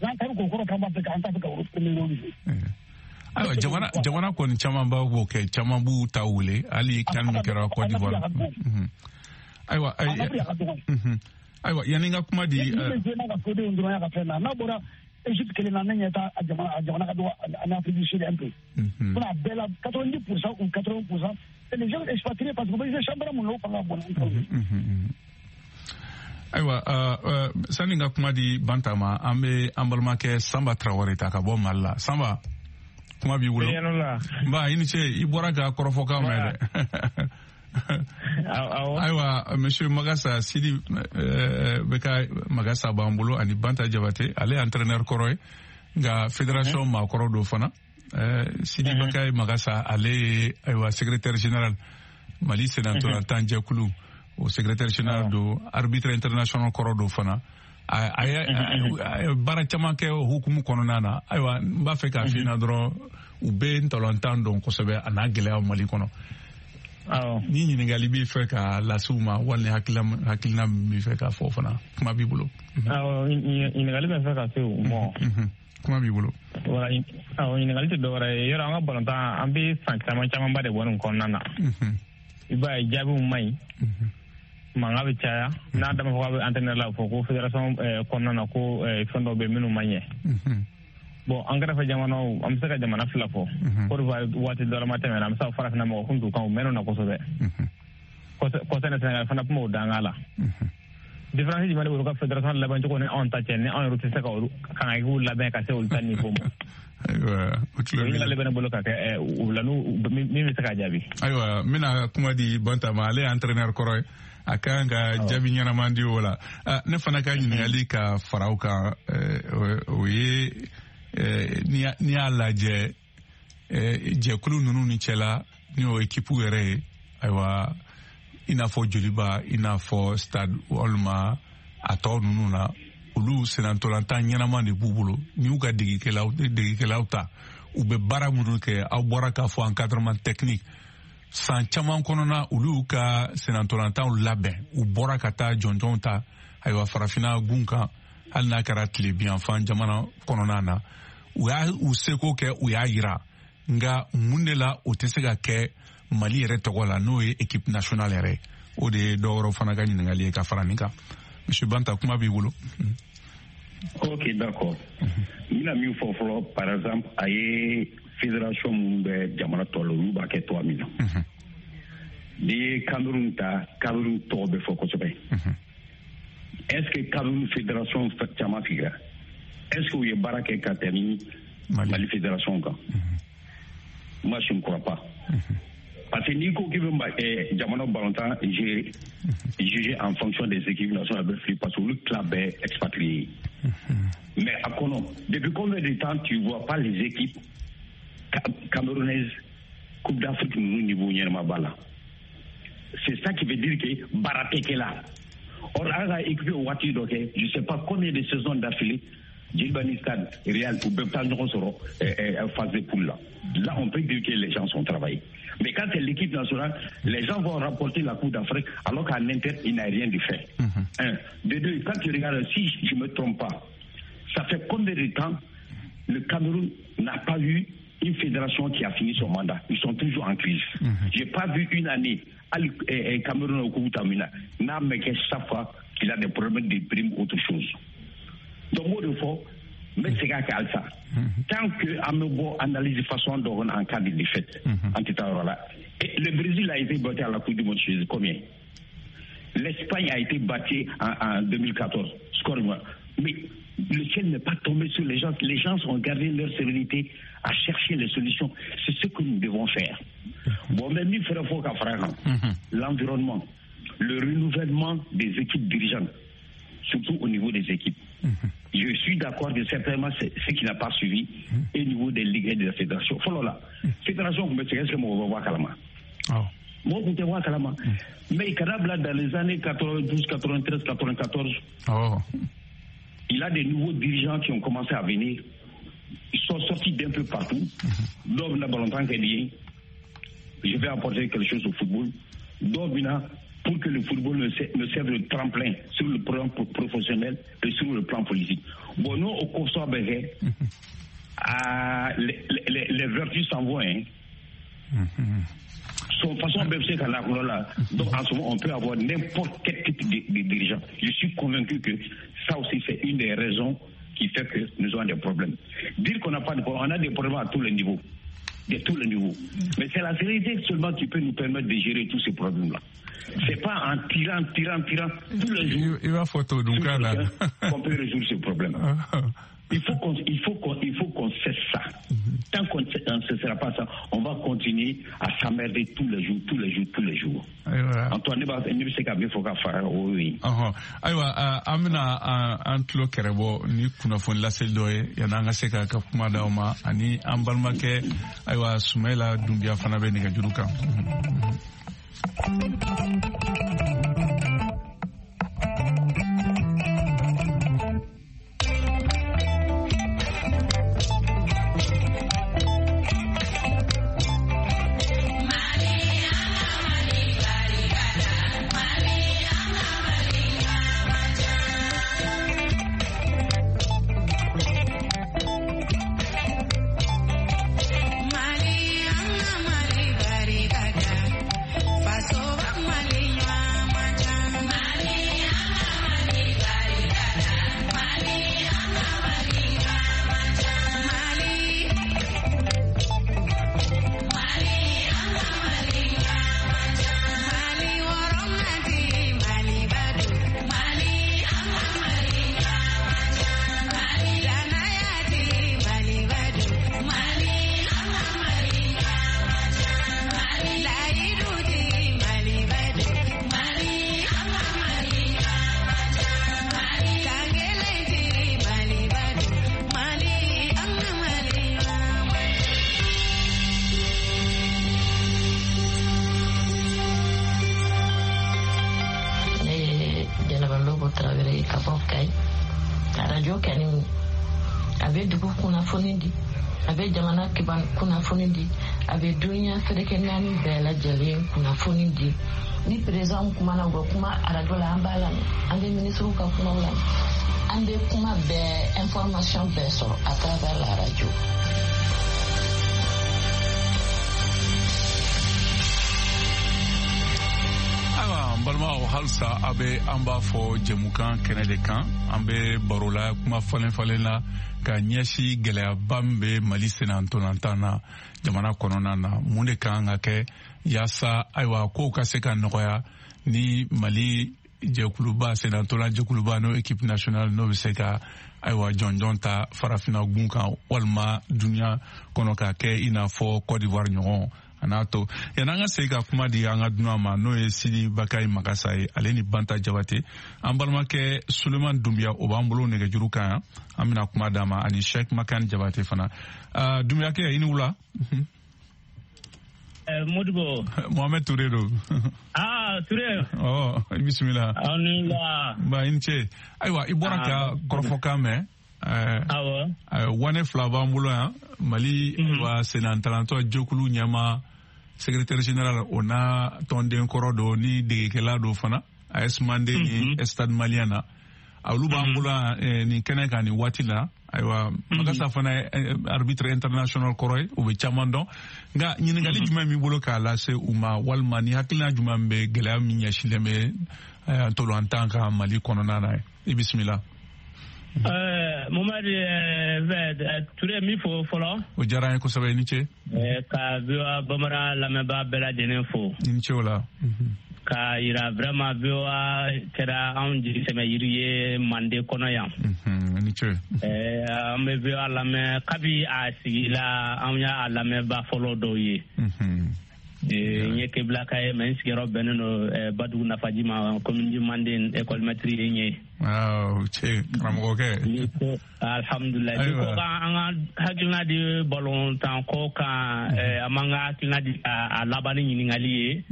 Ayiwa jamana jamana kɔni caman b'a b'o kɛ caman b'u ta wele hali kan min kɛra Côte d'Ivoire ayiwa ayiwa yanni n ka kuma di n'a bɔra Égypte kelen na ne ɲɛ t'a jamana jamana ka dɔgɔ en Afrique du Sud un peu pour a bɛɛ la quatre-vingt-dix pour cent ou quatre-vingts pour cent c'est les gens expatriés parce que bɛ se chambre mun na o fanga bon ayiwa sani n ka kuma di Banta ma an bɛ an balimakɛ Sanba Traoré ta ka bɔ Mali la Sanba kuma b'i bolo nba i ni ce i bɔra ka kɔrɔfɔkan mɛn dɛ ayiwa monsieur Magasa Sidi bɛ ka Magasa b'an bolo ani Banta Jabate ale ye entraîneur kɔrɔ ye nka fédération maakɔrɔ do fana Sidi Bakay Magasa ale ye ayiwa secrétaire général Mali sénatorial jɛkulu au secrétaire général do arbitre international kɔrɔ do fana a ye baara caman kɛ hukumu kɔnɔna na ayiwa n b'a fɛ k'a f'i ɲɛna dɔrɔn u bɛ ntolantan dɔn kosɛbɛ a n'a gɛlɛya Mali kɔnɔ ni ɲininkali b'i fɛ ka lase u ma wali hakilina min b'i fɛ k'a fɔ fana kuma b'i bolo. ɲininkali bɛ fɛ ka se u ma. kuma b'i bolo. ɲininkali tɛ dɔwɛrɛ ye yɔrɔ an ka balontan an bɛ san caman camanba de bɔ nin kɔnɔna na. I b'a ye jaabiw man ɲi. Mankan bɛ caya n'a dama fɔ k'a bɛ entraîneur la fɔ ko fédération kɔnɔna na ko fɛn dɔw bɛ minnu man ɲɛ. Bon an kɛrɛfɛ jamanaw an bɛ se ka jamana fila fɔ. Côte d'Ivoire waati dɔ la ma tɛmɛ an bɛ se ka farafinna mɔgɔ kun t'u kan u mɛnna o na kosɛbɛ. Kɔsɛbɛ Sénégal fana kuma o danga la. Différence jumɛn de b'olu ka fédération labɛn cogo ni anw ta cɛ ni anw yɛrɛ tɛ se ka olu kan ka k'u labɛn ka se olu ta niveau ma. Ayiwa o tulo b'i la. Olu labɛn bolo ka kɛ u la n'u min bɛ se ka jaabi. Ayiwa n bɛna kuma di Banta ma ale ye entraîneur kɔrɔ ye. A kan ka jaabi ɲɛnaman di o la ne fana ka ɲininkali ka fara o kan o ye n'i y'a lajɛ jɛkulu ninnu ni cɛla ni o ekipu yɛrɛ ye ayiwa i n'a fɔ Joliba i n'a fɔ Stade walima a tɔ ninnu na olu senatolantan ɲɛnaman de b'u bolo n'i y'u ka degekɛlaw degekɛlaw ta u bɛ baara minnu kɛ aw bɔra k'a fɔ encadrement technique san caman kɔnɔna olu ka senatolantanw labɛn u bɔra ka taa jɔnjɔnw ta ayiwa farafinna gun kan hali n'a kɛra tile biyanfan jamana kɔnɔna na u y'a u seko kɛ u y'a yira nka mun de la o tɛ se ka kɛ Mali yɛrɛ tɔgɔ la n'o ye équipe nationale yɛrɛ o de ye dɔ wɛrɛ fana ka ɲininkali ye ka fara nin kan monsieur Banta kuma b'i bolo. Ok, d'accord. n bɛna min fɔ fɔlɔ par exemple a ye fédération minnu bɛ jamana tɔ la olu b'a kɛ togoya min na n'i ye Cameroun ta Cameroun tɔgɔ bɛ fɔ kosɛbɛ est ce que Cameroun fédération caman sigira est ce que u ye baara kɛ ka tɛmɛ Mali, Mali Fédération kan. Mm-hmm. Moi, je ne crois pas. Mm-hmm. Parce que Nico qui veut eh, Jamano Balantan, j'ai jugé en fonction des équipes nationales parce que le club est expatrié. Mm-hmm. Mais à Kono, depuis combien de temps tu ne vois pas les équipes camerounaises, Coupe d'Afrique, au niveau Nyermabala? C'est ça qui veut dire que Baratek est là. Or, on a équipé au Wati, donc je ne sais pas combien de saisons d'affilée, Djilbanistan, Real ou Bepta seront en phase de poule là. Là, on peut dire que les gens sont travaillés. Mais quand c'est l'équipe nationale, les gens vont rapporter la Coupe d'Afrique alors qu'en Inter, il n'a rien de fait. Mm-hmm. Un. De deux, quand tu regardes, si je ne me trompe pas, ça fait combien de temps le Cameroun n'a pas eu une fédération qui a fini son mandat? Ils sont toujours en crise. Mm-hmm. Je n'ai pas vu une année le Cameroun au Koutamina n'a mais que chaque fois qu'il a des problèmes de primes ou autre chose. Donc, mot de fond, mais c'est qu'à ça. Tant que Amebo analyse de façon d'or en cas de défaite, mm-hmm. le Brésil a été battu à la Coupe du Monde chez combien? L'Espagne a été battue en, en deux mille quatorze. Score-moi. Mais le ciel n'est pas tombé sur les gens. Les gens ont gardé leur sérénité à chercher les solutions. C'est ce que nous devons faire. Bon, mais nous ferons fort qu'à faire l'environnement, le renouvellement des équipes dirigeantes, surtout au niveau des équipes. Mm-hmm. Je suis d'accord que certainement c'est ce qui n'a pas suivi mm-hmm. au niveau des ligues et de la fédération. Follow là. Mm-hmm. Fédération, vous me dites que moi, on va voir Kalama. Moi, vous voir Kalama. Mais Kadabla, dans les années quatre-vingt-douze, quatre-vingt-treize, quatre-vingt-quatorze, oh. il a des nouveaux dirigeants qui ont commencé à venir. Ils sont sortis d'un peu partout. Donc, la Balantan qui dit, je vais apporter quelque chose au football. Donc, pour que le football ne serve de tremplin sur le plan professionnel et sur le plan politique. Bon, nous, au Kosovo, les, les, les vertus s'en vont. Hein. Son façon de faire là. Donc, en ce moment, on peut avoir n'importe quel type de, de dirigeant. Je suis convaincu que ça aussi, c'est une des raisons qui fait que nous avons des problèmes. Dire qu'on n'a pas de problème, on a des problèmes à tous les niveaux. De tous les niveaux. Mais c'est la sérénité seulement qui peut nous permettre de gérer tous ces problèmes-là. C'est pas en tirant, tirant, tirant tous les jours il va photo donc là qu'on peut résoudre ce problème. Il faut qu'on, il faut qu'on, il faut qu'on cesse ça. Tant qu'on ne cessera pas ça, on va continuer à s'emmerder tous les jours, tous les jours, tous les jours. Antoine, ne sais qu'à bien faut qu'à faire. Oui. Aywa, amina antlo kerebo ni kuna fon la seldoe yananga seka ka kuma dauma ani ambalmake aywa Sumela Dumbia fana be ni ga juruka. Abe dunia fedeke nani bela jeli kuna foni di ni président kuma na go kuma arajo la ambala ande ministre ka kuma wala ande kuma be information be so à travers la radio. Awa balma halsa abe amba fo jemukan kenede kan ambe barola kuma falen falen la ka ɲɛsi gɛlɛyaba min bɛ Mali senna ntolantan na jamana kɔnɔna na mun de kan ka kɛ yaasa ayiwa kow ka se ka nɔgɔya ni Mali jɛkuluba senna ntolan jɛkuluba n'o équipe nationale n'o bɛ se ka aywa John John ta farafina gun kan walma dunya kono ka kɛ i n'a fɔ Côte d'Ivoire ɲɔgɔn anato yananga sega kuma di anga duna ma no e Sidi Bakari Magasa ye ale ni Banta Jabate an balimakɛ Suleiman Dumbuya o b'an bolo nɛgɛjuru kan an bɛna kuma d'a ma ani Sheikh Makan Jabate fana uh, Dumbuya kɛ i ni wula Modibo Mohamed Touré do ah Touré oh bismillah anila ba inche aywa i bɔra ka kɔrɔfɔkan mɛn awɔ wane fila b'an bolo yan Mali wa senantalantɔ jɛkulu ɲɛma secrétaire général o na tɔnden kɔrɔ do ni degekɛla do fana A S Mande ni Stade Malien na olu b'an bolo ni kɛnɛ kan ni waati la aywa Magasa fana arbitre international kɔrɔ ye o bɛ caman dɔn nka ɲininkali jumɛn b'i bolo k'a lase u ma walima ni hakilina jumɛn bɛ gɛlɛya min ɲɛsilen bɛ ntolantan ka Mali kɔnɔna na ye i bisimila. Mamadi Touré mi fo fɔlɔ o diyara n ye kosɛbɛ i ni ce ka V O A Bamara lamɛnbaa bɛɛ lajɛlen fo i ni ce o la ka yira vraiment V O A kɛra anw jigi sɛmɛ yiri ye Mande kɔnɔ yan i ni ce an bɛ V O A lamɛn kabi a sigi la anw y'a lamɛnbaa fɔlɔ dɔw ye n ye Keblaka ye mais n sigiyɔrɔ bɛnnen don Badugu Nafaji ma commune Mande école maître ye n ye waaw cɛ karamɔgɔkɛ alhamdulillah ni ko an ka hakilina di balontan ko kan an man ka hakilina di a laban ni ɲininkali ye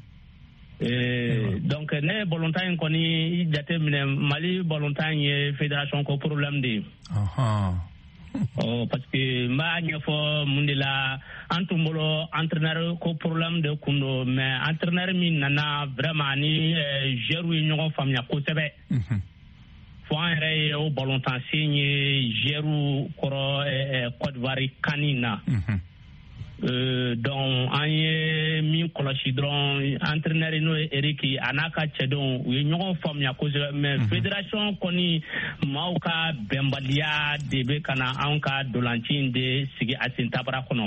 donc ne balontan in kɔni jate minɛ Mali balontan ye fédération ko problème de ye Oh, parce que m'a ɲɛfɔ mun de la an tun bolo entraîneur ko problème de kun do mais entraîneur min nana vraiment ni joueur ye ɲɔgɔn faamuya kosɛbɛ fo an yɛrɛ ye o balontan sen ye joueur kɔrɔ Côte d'Ivoire kani na donc an ye min kɔlɔsi dɔrɔn entraîneur n'o ye Eric a n'a ka cɛdenw u ye ɲɔgɔn faamuya kosɛbɛ mais fédération kɔni maaw ka bɛnbaliya de bɛ ka na anw ka dolanci de sigi a sen tabara kɔnɔ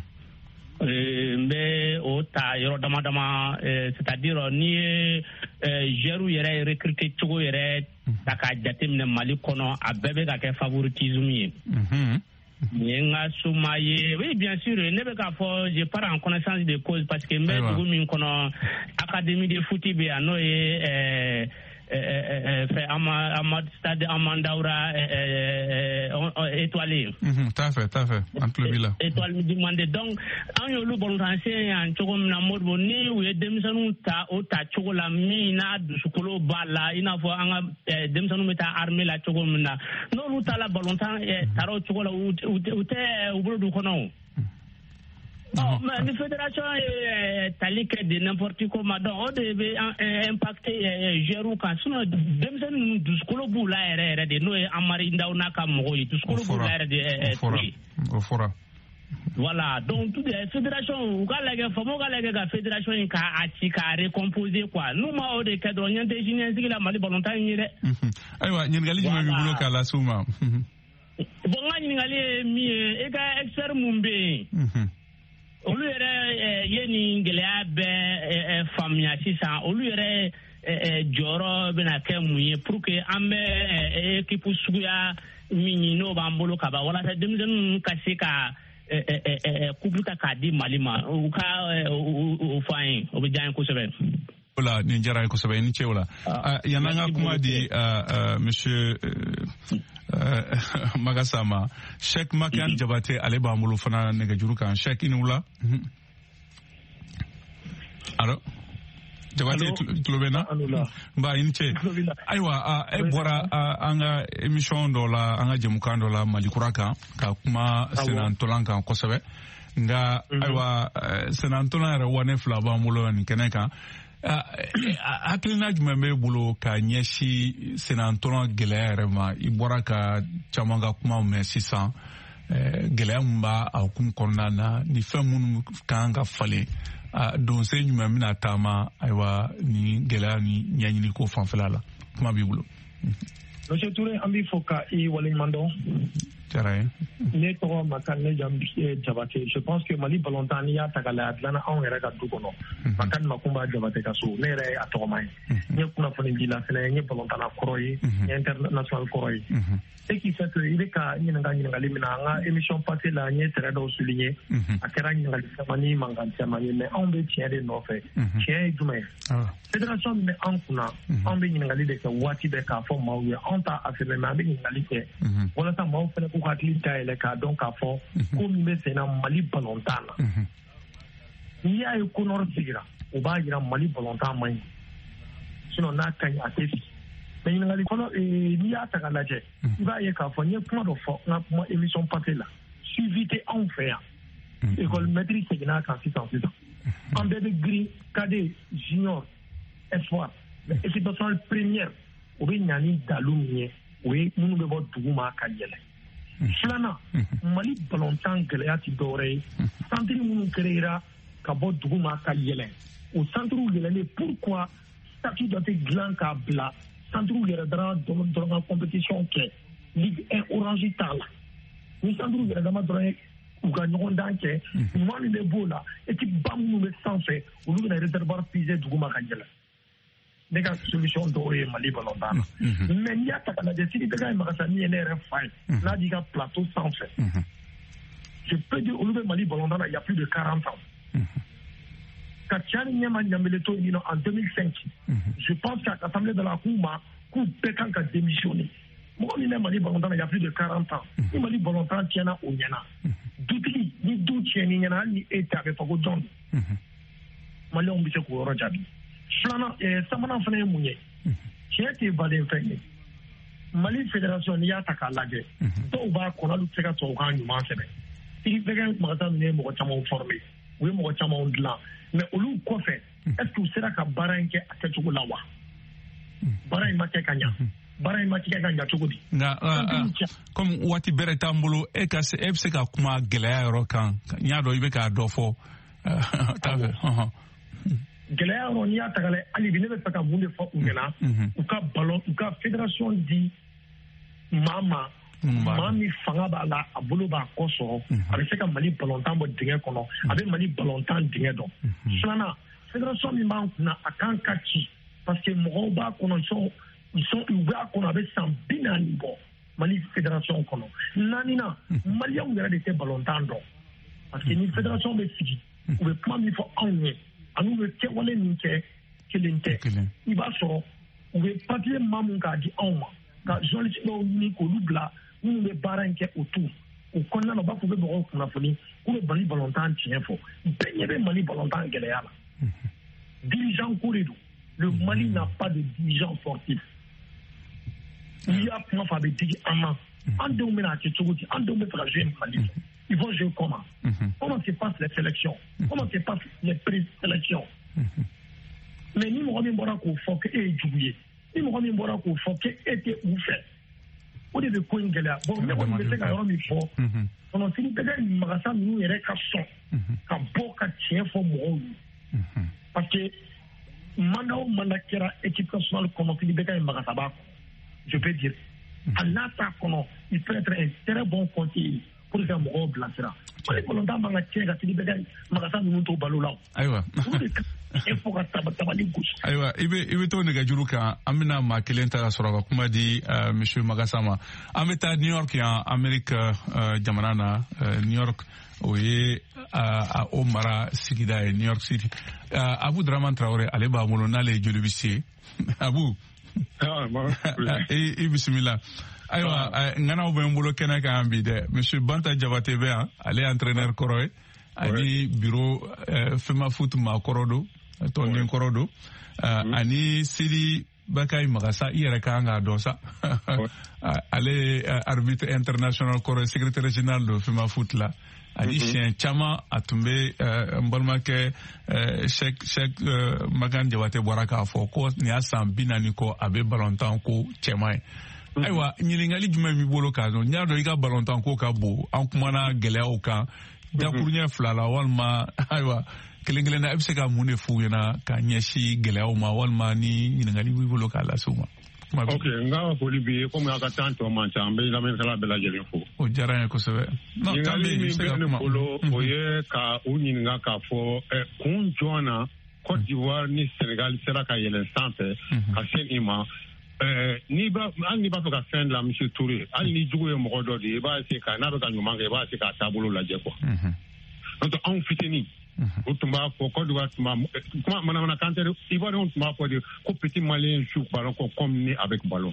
n bɛ o ta yɔrɔ dama dama c'est-à-dire ni ye joueur yɛrɛ recruter cogo yɛrɛ ta k'a jateminɛ Mali kɔnɔ a bɛɛ bɛ ka kɛ favoritisme ye Yenga Soumaye, oui bien sûr, ne be ka fɔ je pars en connaissance de cause parce que mbɛ dugu min kɔnɔ académie de foot bɛ yan n'o ye ɛɛ fɛ Amad stade Amandaura étoilé. Tout à fait, tout à fait, en tulo b'i la. Étoile demandé donc an y'olu balontansen yan cogo min na Modibo ni u ye denmisɛnninw ta o ta cogo la min n'a dusukolo b'a la i n'a fɔ an ka denmisɛnninw bɛ taa armée la cogo min na n'olu taara balontan taara o cogo la u tɛ u bolo du kɔnɔ o. Non, mais la fédération est tali que de n'importe comment donc on devait impacter Gérou kan sinon denmisɛnnin dusukolo b'u la yɛrɛ yɛrɛ de n'o ye Amari Ndaw n'a ka mɔgɔw ye dusukolo b'u la yɛrɛ de o fɔra voilà donc toute la fédération u ka lajɛ faamaw ka lajɛ ka fédération in ka a ci k'a recomposer quoi n'u ma o de kɛ dɔrɔn ɲɛ tɛ siniɲɛsigi la Mali balontan in ye dɛ. Ayiwa ɲininkali jumɛn b'i bolo k'a lase u ma. Bon n ka ɲininkali ye min ye e ka expert mun bɛ yen. Olu yɛrɛ ye nin gɛlɛya bɛɛ faamuya sisan olu yɛrɛ jɔyɔrɔ bɛna kɛ mun ye pour que an bɛ équipe suguya min ɲini n'o b'an bolo ka ban walasa denmisɛnninw ka se ka coupe ta k'a di Mali ma u ka o fɔ an ye o bɛ diya an ye kosɛbɛ. Ola nin diyara ye kosɛbɛ i ni ce o la yan'an ka kuma di monsieur Magasa ma Sheikh Makan Jabate ale b'an bolo fana nɛgɛjuru kan Sheikh i ni wula allo Jabate tulo bɛ na nba i ni ce ayiwa e bɔra an ka émission dɔ la an ka jɛmukan dɔ la Malikura kan ka kuma senantolan kan kosɛbɛ nka ayiwa senantolan yɛrɛ wane fila b'an bolo nin kɛnɛ kan hakilina jumɛn b'e bolo ka ɲɛsi senantolan gɛlɛya yɛrɛ ma i bɔra ka caman ka kumaw mɛn sisan gɛlɛya min b'a hukumu kɔnɔna na ni fɛn minnu kan ka falen donse jumɛn bɛna taama ayiwa ni gɛlɛya ni ɲɛɲini ko fanfɛla la kuma b'i bolo. Monsieur Touré an b'i fɔ ka i waleɲuman dɔn ne tɔgɔ Makan ne jamu Jabate. Je pense que Mali ballontan n'i y'a ta k'a lajɛ a dilanna anw yɛrɛ ka du kɔnɔ. Makan Makumba Jabate ka so ne yɛrɛ a tɔgɔma ye. N ye kunnafoni dila fɛnɛ n ye ballontanna kɔrɔ ye n ye international kɔrɔ ye. Ce qui fait que i bɛ ka ɲininka ɲininkali min na an ka émission passée la n ye tɛrɛ dɔw souligner a kɛra ɲininkali caman ni mankan caman ye mais anw bɛ tiɲɛ de nɔfɛ. Tiɲɛ ye jumɛn ye? Fédération min bɛ an kunna anw bɛ ɲininkali de kɛ waati bɛɛ k'a fɔ maaw ye anw t'a affirmer mais an bɛ ɲininkali kɛ walasa maaw fɛnɛ k'u hakili dayɛlɛ k'a dɔn k'a fɔ ko min bɛ sen na Mali ballontan na n'i y'a ye ko nord sigira o b'a jira Mali ballontan man ɲi sinon n'a ka ɲi a tɛ sigi mais ɲininkali fɔlɔ n'i y'a ta k'a lajɛ i b'a ye k'a fɔ n ye kuma dɔ fɔ n ka kuma émission passée la suivi tɛ anw fɛ yan école maîtrise seginna a kan sisan sisan an bɛɛ bɛ girin cadet junior espoir mais équipe nationale première o bɛ ɲa ni dalu min ye o ye minnu bɛ bɔ dugu ma ka yɛlɛ filanan Mali ballontan gɛlɛya ti dɔwɛrɛ ye centre minnu créera ka bɔ dugu ma ka yɛlɛ o centre yɛlɛlen pourquoi statut dɔ tɛ dilan k'a bila centre yɛrɛ dɔrɔn dɔrɔn ka compétition kɛ ligue un orange t'a la ni centre yɛrɛ dama dɔrɔn ye u ka ɲɔgɔn dan kɛ ɲuman min bɛ b'o la équipe ba minnu bɛ sanfɛ olu bɛna réservoir piser dugu ma ka yɛlɛ ne ka solution dɔw ye Mali ballontan na mais n'i y'a ta k'a lajɛ Sidi Beka Magasa min ye ne yɛrɛ fa ye n'a b'i ka plateau sanfɛ je peux dire olu bɛ Mali ballontan na il y a plus de quarante ans ka Tiani Ɲɛma Ɲambele to yen nɔ en deux mille cinq je pense qu'à l'Assemblée de la Cour ma k'u bɛɛ kan ka démissionner mɔgɔ min bɛ Mali ballontan na il y a plus de quarante ans ni Mali ballontan tiɲɛna o ɲɛna dutigi ni du tiɲɛni ɲɛna hali ni e tɛ a bɛ fɔ ko jɔn don Maliyɛnw bɛ se k'o yɔrɔ jaabi filanan sabanan fana ye mun ye tiɲɛ tɛ baden fɛn ye Mali fédération n'i y'a ta k'a lajɛ dɔw b'a kɔnɔ hali u tɛ se ka sɔrɔ u ka ɲuman sɛbɛn Sidi Beka Magasa ninnu ye mɔgɔ camanw former u ye mɔgɔ camanw dilan mais olu kɔfɛ est-ce que u sera ka baara in kɛ a kɛcogo la wa baara in ma kɛ ka ɲa baara in ma kɛ ka ɲa cogo di nka comme waati bɛrɛ t'an bolo e ka se e bɛ se ka kuma gɛlɛya yɔrɔ kan n y'a dɔn i bɛ k'a dɔ fɔ t'a fɛ gɛlɛya yɔrɔ n'i y'a ta k'a lajɛ hali bi ne bɛ fɛ ka mun de fɔ u ɲɛna u ka ballon u ka fédération di maa ma maa min fanga b'a la a bolo b'a kɔ sɔrɔ a bɛ se ka Mali ballontan bɔ dingɛ kɔnɔ a bɛ Mali ballontan dingɛ dɔn filanan fédération min b'an kunna a kan ka ci parce que mɔgɔw b'a kɔnɔ sɔn u b'a kɔnɔ a bɛ san bi naani bɔ Mali fédération kɔnɔ naaninan Maliyɛnw yɛrɛ de tɛ ballontan dɔn parce que ni fédération bɛ sigi u bɛ kuma min fɔ anw ye ani u bɛ kɛwale min kɛ kelen tɛ i b'a sɔrɔ u bɛ papier maa min k'a di anw ma ka journaliste dɔw ɲini k'olu bila minnu bɛ baara in kɛ o tu o kɔnɔna na u b'a fɔ u bɛ mɔgɔw kunnafoni k'u bɛ Mali ballontan tiɲɛ fɔ bɛɛ ɲɛ bɛ Mali ballontan gɛlɛya la dirigeant ko de don le Mali n'a pas de dirigeant sportif n'i y'a kuma fɔ a bɛ digi an na an denw bɛna a kɛ cogo di an denw bɛ fɛ ka jouer Mali ils vont jouer comment comment se passent les sélections comment se passent les pré-sélections mais ni mɔgɔ min bɔra k'o fɔ k'e ye jugu ye ni mɔgɔ min bɔra k'o fɔ k'e tɛ u fɛ o de bɛ ko in gɛlɛya bon ne kɔni bɛ se ka yɔrɔ min fɔ kɔnɔ Sidi Beka Magasa ninnu yɛrɛ ka sɔn ka bɔ ka tiɲɛ fɔ mɔgɔw ye parce que mandat o mandat kɛra équipe nationale kɔnɔ Sidi Beka Magasa b'a kɔnɔ je peux dire a n'a t'a kɔnɔ il peut être un très bon conseiller pour que mɔgɔw bilasira Mali ballontan man ka tiɲɛ ka Sidi Beka Magasa ninnu to balo la ayiwa ayiwa i bɛ i bɛ to nɛgɛjuru kan an bɛna maa kelen ta ka sɔrɔ ka kuma di monsieur Magasa ma an bɛ taa New York yan Amérique jamana na New York o ye o mara sigida ye New York City Abu Dramane Traoré ale b'a bolo n'ale ye joli bɛ se Abu i bisimila ayiwa ŋanaw bɛ n bolo kɛnɛ kan bi dɛ monsieur Banta Jabate bɛ yan ale ye entraîneur kɔrɔ ye ani bureau Fema Foot maa kɔrɔ don tɔnden kɔrɔ don ani Sidi Beka Magasa i yɛrɛ kan k'a dɔn sa ale ye arbitre international kɔrɔ secrétaire général don Fema Foot la ani siɲɛ caman a tun bɛ n balimakɛ Sheikh Makan Jabate bɔra k'a fɔ ko nin y'a san bi naani kɔ a bɛ ballontan ko cɛman ye ayiwa ɲininkali jumɛn b'i bolo k'a dɔn n y'a dɔn i ka ballontan ko ka bon an kumana gɛlɛyaw kan dakuruɲɛ fila la walima ayiwa kelen kelen na e bɛ se ka mun de f'u ɲɛna ka ɲɛsin gɛlɛyaw ma walima ni ɲininkali b'i bolo k'a lase u ma. ok nga foli bi comme aka tanto man chambe la men kala bela jeli fo o jarane ko sebe no tambe ni se ko polo oye ka unin nga ka fo kun jona Côte d'Ivoire ni Sénégal sera ka yelen santé ka sen ima eh ni ba an ni ba ka fen la monsieur Touré an ni jugo e mo do di ba se ka na ba ka nyuma ba se ka tabulu la je ko donc on fitini o tumba ko Côte d'Ivoire tumba comment mana mana kantere Ivoire on tumba ko de ko petit malien joue ballon ko comme ni avec ballon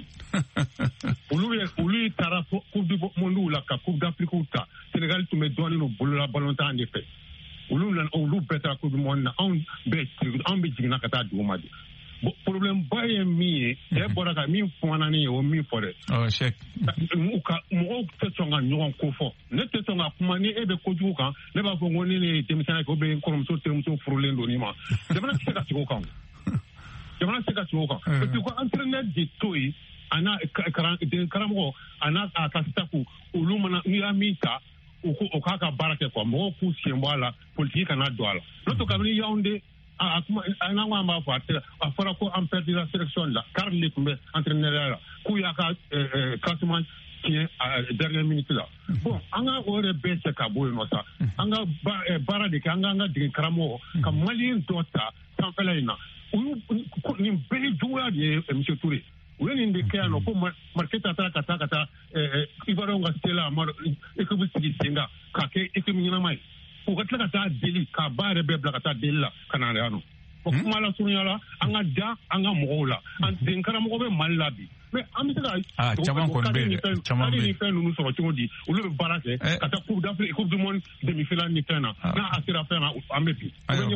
ulu ulu tara coupe du monde la ka coupe d'Afrique ou ta Sénégal tu me donne no bolo la ballon ta en effet ulu lan ulu beta coupe du monde on be on be jigna kata du madi problème baye mi e bora ka mi fona ni o mi fore oh check mu ka mu te tonga nyon ko fo ne te tonga kuma ni e be ko ju kan ne ba fo ngoni ni temisana ko be ko so te mu so furule ndo ni ma de bana se ka ti kan de bana se ka ti kan e ti ko entraîneur de toy ana karan de karamo ana ka stafu ulumana ni amita o ka ka barake ko mo ku siembala politique na doala no to ka ni yaunde a ana wa ma fa a fara ko an perdu la sélection là car les entraîneur là ku ya ka classement tient à dernière minute là bon anga ore bese ka boy no sa anga bara de anga anga de karamo ka malien tota sans pelaina ni beli joueur de monsieur Touré woni ndi kayano ko marketa ta kata kata ibaro nga stela mar ekubu sigi senga ka ke ekubu nyina mai ko katla kata deli ka bare be bla kata dela kanale ano ko kuma la sunyala anga da anga mogola an denkara mo be malabi mais amisa ah chaman kon be chaman be ni fe nu so to di ulu be barake kata coupe d'Afrique coupe du monde demi finale ni tena na asira fe na amepi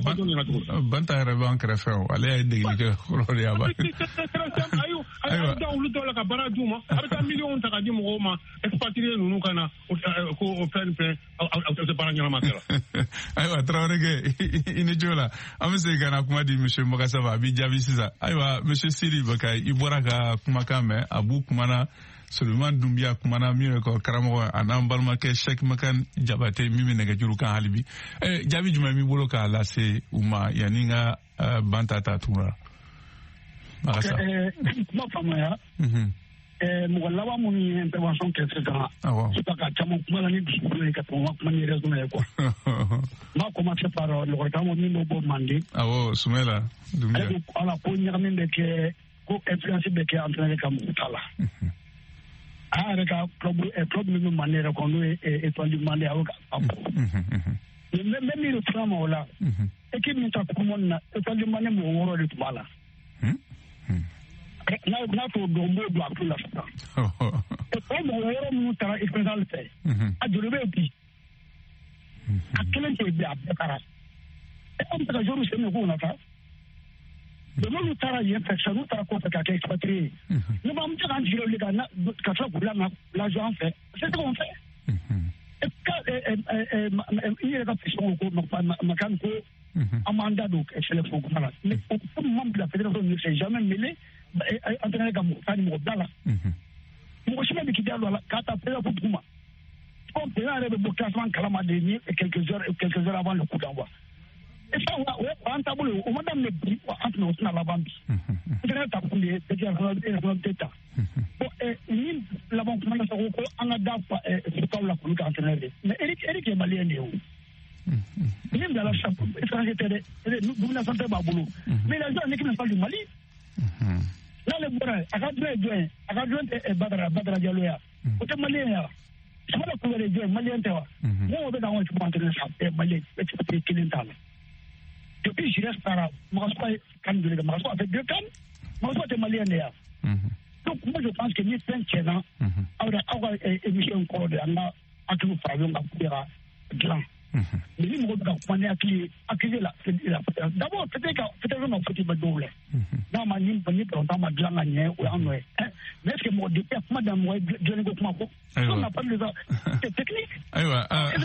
banta revan krefe wala ay degli ke ko ya ba ayo ayo da ulu dola ka bara duma arka million ta ka di mo ma expatrié nu kana ko pen pen au bara nyama makela ayo traore ke ini jola amse kana kuma di monsieur Makassa ba bi jabi sisa ayo monsieur Siri Bakay ibora ka kuma kame abu kumana Suleiman Doumbia kumana mi ko karamo anam balma ke Cheikh Makan Jabate mi mi nega juru kan halibi eh jabi juma mi bolo ka la se uma yaninga banta tatura Makassa eh ma famaya eh mo lawa mo ni intervention ke se ka c'est pas chamo kumala ni discours ka to ma ni raison e ko ma commencer par le retamo ni no bo mandi awo Sumela Doumbia ala ko nyame de ke ko influence be ke entraîner kam utala ah reka problème problème manera ko no e to di mande awoka même même le tramo là et qui m'ta ko monna e to di mande mo woro de tubala na na to do mo do akula fa e ko mo woro mu tara expérience fait a jure be bi akelen te bi abekara e on ta joru se me ko na ta de nous tara y infection nous tara ko ta ka expatrié nous va me dire en giro le gars ka fa pour la la joie en fait c'est ce qu'on fait et quand il y a des questions ko ma kan ko amanda donc c'est le faut voilà mais comme membre de la fédération ne s'est jamais mêlé entraîner comme ça ni mo dala mo je me dit alors quand tu appelles pour moi on peut aller au classement kalama dernier et quelques heures quelques heures avant le coup d'envoi. Et ça, on tabou, on m'a donné le prix, entre nous, on a la bande. On a tapé, c'est dire, on a d'état. Bon, et l'île, la banque, on a sa roue, on a d'ap, c'est pas la politique entraînée. Mais Eric, Eric est malien, il est où? L'île de la chape, étranger, nous n'avons pas de boulot. Mais les gens, l'équipe nationale du Mali, là, le bourrin, à quatre vingt, à quatre vingt, et Badra, Badra Dialloya, au thème malien, c'est pas la couleur des gens, malien, tu vois. Moi, on veut dans un petit peu entraîner ça, malien, c'est qu'il est talent. Depuis je reste par moi quand je le moi avec deux cannes moi je suis malien là donc moi je pense que ni plein chena alors avoir émission encore de anga atu fayon ga pera grand mais ni mo ga ko ne akili akili la d'abord peut-être que peut-être non faut-il double non ma ni pas ni pour tant ma grand anye ou en ouais mais est-ce que mo de père madame moi je ne comprends pas on n'a pas de technique aywa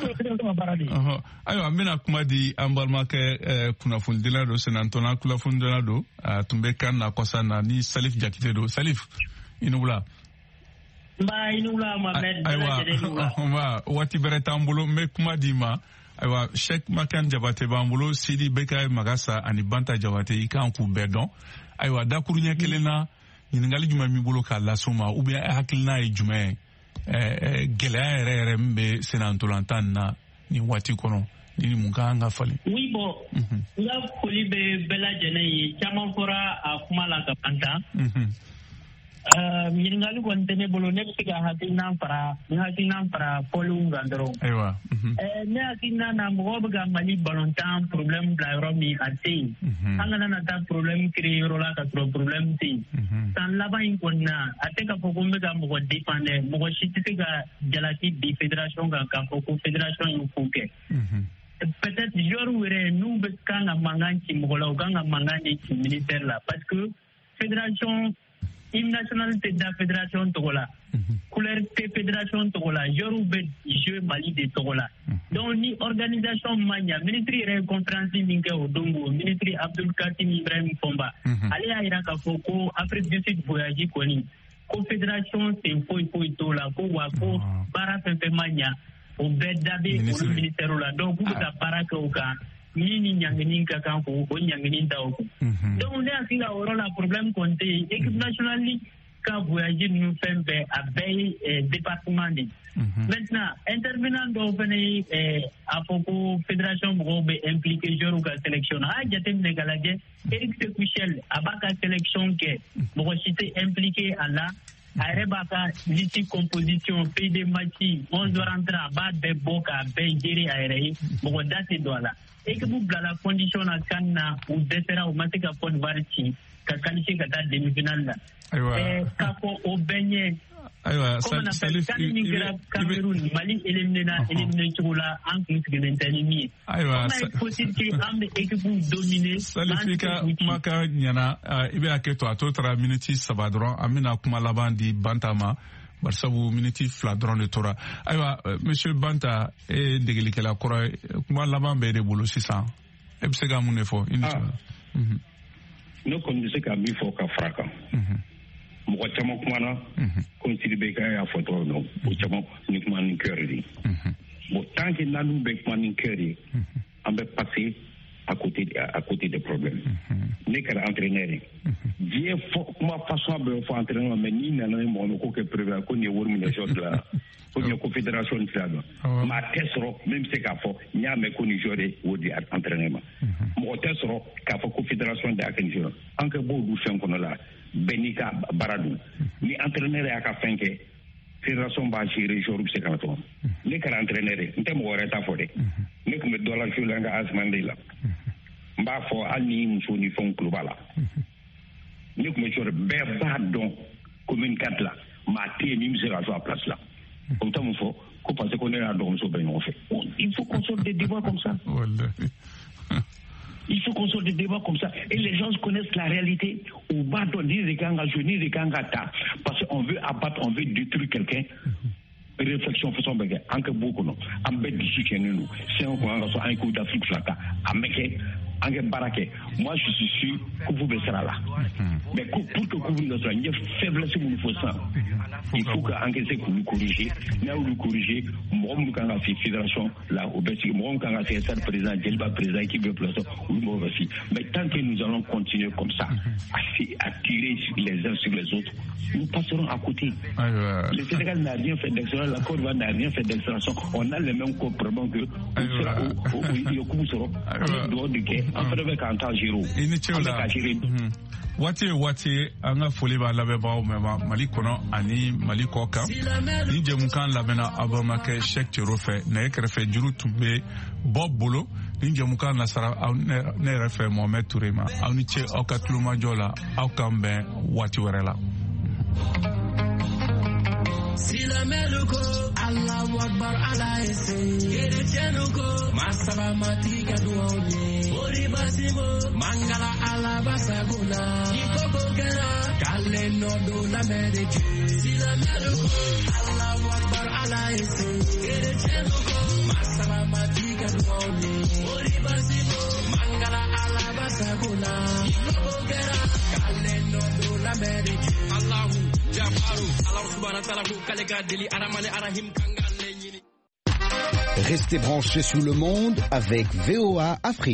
aywa mina kuma di ambalma ke kuna fundila do senantona kula fundila do tumbe kan na kosana ni Salif Jakite do Salif inula ba inula Mohamed aywa wati bere tambulo me kuma di ma aywa Cheikh Makan Jabate bambulo Sidi Bakay Makassa ani Banta Jabate ikan ku bedon aywa dakurunya kelena ɲininkali jumɛn b'i bolo k'a las'u ma ou bien hakilina ye jumɛn ye gɛlɛya yɛrɛ yɛrɛ min bɛ senna ntolantan na nin waati kɔnɔ ni mun ka kan ka falen. Oui bon n ka foli bɛ bɛɛ lajɛlen ye caman fɔra a kuma la ka ban tan. ɲininkali kɔni tɛ ne bolo ne bɛ se ka hakilina fara n hakilina fara fɔliw kan dɔrɔn. ayiwa. ne hakilina na mɔgɔw bɛ ka Mali balontan problème bila yɔrɔ min a tɛ yen. an kana na taa problème créer yɔrɔ la ka sɔrɔ problème tɛ yen. san laban in kɔni na a tɛ ka fɔ ko n bɛ ka mɔgɔ défend dɛ mɔgɔ si tɛ se ka jalaki bi fédération kan k'a fɔ ko fédération ye ko kɛ. peut-être joueurs wɛrɛ n'u bɛ kan ka mankan ci mɔgɔ la u kan ka mankan de ci ministère la parce que fédération hymne national tɛ da fédération tɔgɔ la couleur tɛ fédération tɔgɔ la joueurs bɛ jouer Mali de tɔgɔ la donc ni organisation ma ɲa ministre yɛrɛ ye conférence min kɛ o don o ministre Abdul Kasim Ibrahim Fomba ale y'a jira k'a fɔ ko Afrique du Sud voyage kɔni ko fédération sen foyi foyi t'o la ko wa ko baara fɛn fɛn ma ɲa o bɛɛ da bɛ olu ministère la donc k'u bɛ ka baara kɛ o kan min ni ɲangini ka kan k'o o ɲangini da o kun donc ne hakili la o yɔrɔ la problème kɔni tɛ yen équipe nationale ka voyage ninnu fɛn bɛɛ a bɛɛ ye département de maintenant intervenant dɔw fana ye a fɔ ko fédération mɔgɔw bɛ impliqué joueurs ka sélection na a jateminɛ k'a lajɛ Eric Sékouchel a b'a ka sélection kɛ mɔgɔ si tɛ impliqué a la a yɛrɛ b'a ka liste composition feuille de match onze heures entrée a b'a bɛɛ bɔ k'a bɛɛ gérer a yɛrɛ ye mɔgɔ da tɛ don a la équipe bilala condition na CAN na u dɛsɛra u ma se ka Côte d'Ivoire ci ka qualifier ka taa demi-finale la k'a fɔ o bɛɛ ɲɛ ayiwa Salif min kɛra Cameroun Mali éliminé na éliminé cogo la an kun sigilen tɛ ni min ye ayiwa comment est possible que an bɛ équipe dominer Salif i ka kuma ka ɲɛna i bɛ hakɛ to a to taara miniti saba dɔrɔn an bɛna kuma laban di Banta ma bari sabu miniti fila dɔrɔn de tora ayiwa monsieur Banta e ye degelikɛla kɔrɔ ye kuma laban bɛ de bolo sisan e bɛ se ka mun de fɔ i ni ce. ne kɔni bɛ se ka min fɔ ka fara kan mɔgɔ caman kumana comme Sidibé y'a fɔ cogo min o caman ni kuma ni cœur de bon tant que n'an bɛ kuma ni cœur ye an bɛ passer à côté à côté des problèmes ne kɛra entraîneur ye diɲɛ fɔ kuma façon bɛ fɔ entraîneur mais n'i nana ni mɔgɔ min ko kɛ président ko nin ye wari minɛ joueur de la ko nin ye confédération ni fila dɔn maa tɛ sɔrɔ min bɛ se k'a fɔ n y'a mɛn ko nin joueur ye o di entraîneur ma mɔgɔ tɛ sɔrɔ k'a fɔ ko fédération de y'a kɛ nin joueur an ka bɔ olu fɛn kɔnɔ la bɛɛ n'i ka baara dun ni entraîneur y'a ka fɛn kɛ fédération b'a gérer joueur bɛ se ka na tɔgɔ ne kɛra entraîneur ye n tɛ mɔgɔ wɛrɛ ta fɔ dɛ ne tun bɛ dɔ la jouer la n ka Asimani de la n b'a fɔ hali ni muso ni fɛnw tulo b'a la ne tun bɛ joueur bɛɛ b'a dɔn commune quatre la maa tɛ yen min bɛ se ka jouer a place la o tɛ mun fɔ ko parce que ne y'a dɔgɔmuso bɛɛ ɲɔgɔn fɛ il faut qu'on sorte des débats comme ça. Il faut qu'on sorte des débats comme ça. Et les gens connaissent la réalité. Au bas de l'Irikanga, je n'ai pas parce qu'on veut abattre, on veut détruire quelqu'un. Réflexion façon bege anke beaucoup non ambe du soutien nous c'est un coin sur un coup d'Afrique flaka ameke anke barake moi je suis sûr que vous serez là mais pour que vous ne soyez faiblesse vous faut ça il faut que anke c'est vous corriger là où vous corriger moi nous quand la fédération là au Belgique moi quand la c'est président Djelba président qui veut placer ou moi aussi mais tant que nous allons continuer comme ça à, à tirer les uns sur les autres nous passerons à côté. Le Sénégal n'a rien fait d'excellence, la Côte d'Ivoire n'a rien fait d'excellence. On a les mêmes problèmes que nous sera au coup sera dehors de guerre. En fait, avec un temps zéro. Wati wati anga foli ba labɛnbagaw mɛma Mali kɔnɔ ani Mali kɔ kan ni jɛmukan lamɛnna Abubamakɛ Sɛki Tero fɛ nɛgɛ kɛrɛfɛ juru tun bɛ Bob bolo ni jɛmukan nasara ne yɛrɛ fɛ Mohamed Touré ma aw ni ce aw ka tulomajɔ la aw k'an bɛn waati wɛrɛ la. Silameluko Allahu Akbar ala ese Erechenuko Masalamati kaduone Oribasimo Mangala ala basaguna Ikoko kera Kale nodo la mereke Silameluko Allahu Akbar ala ese Erechenuko Masalamati kaduone Oribasimo Mangala ala basaguna Ikoko kera Kale nodo la mereke Allahu Restez branchés sous le monde avec V O A Afrique.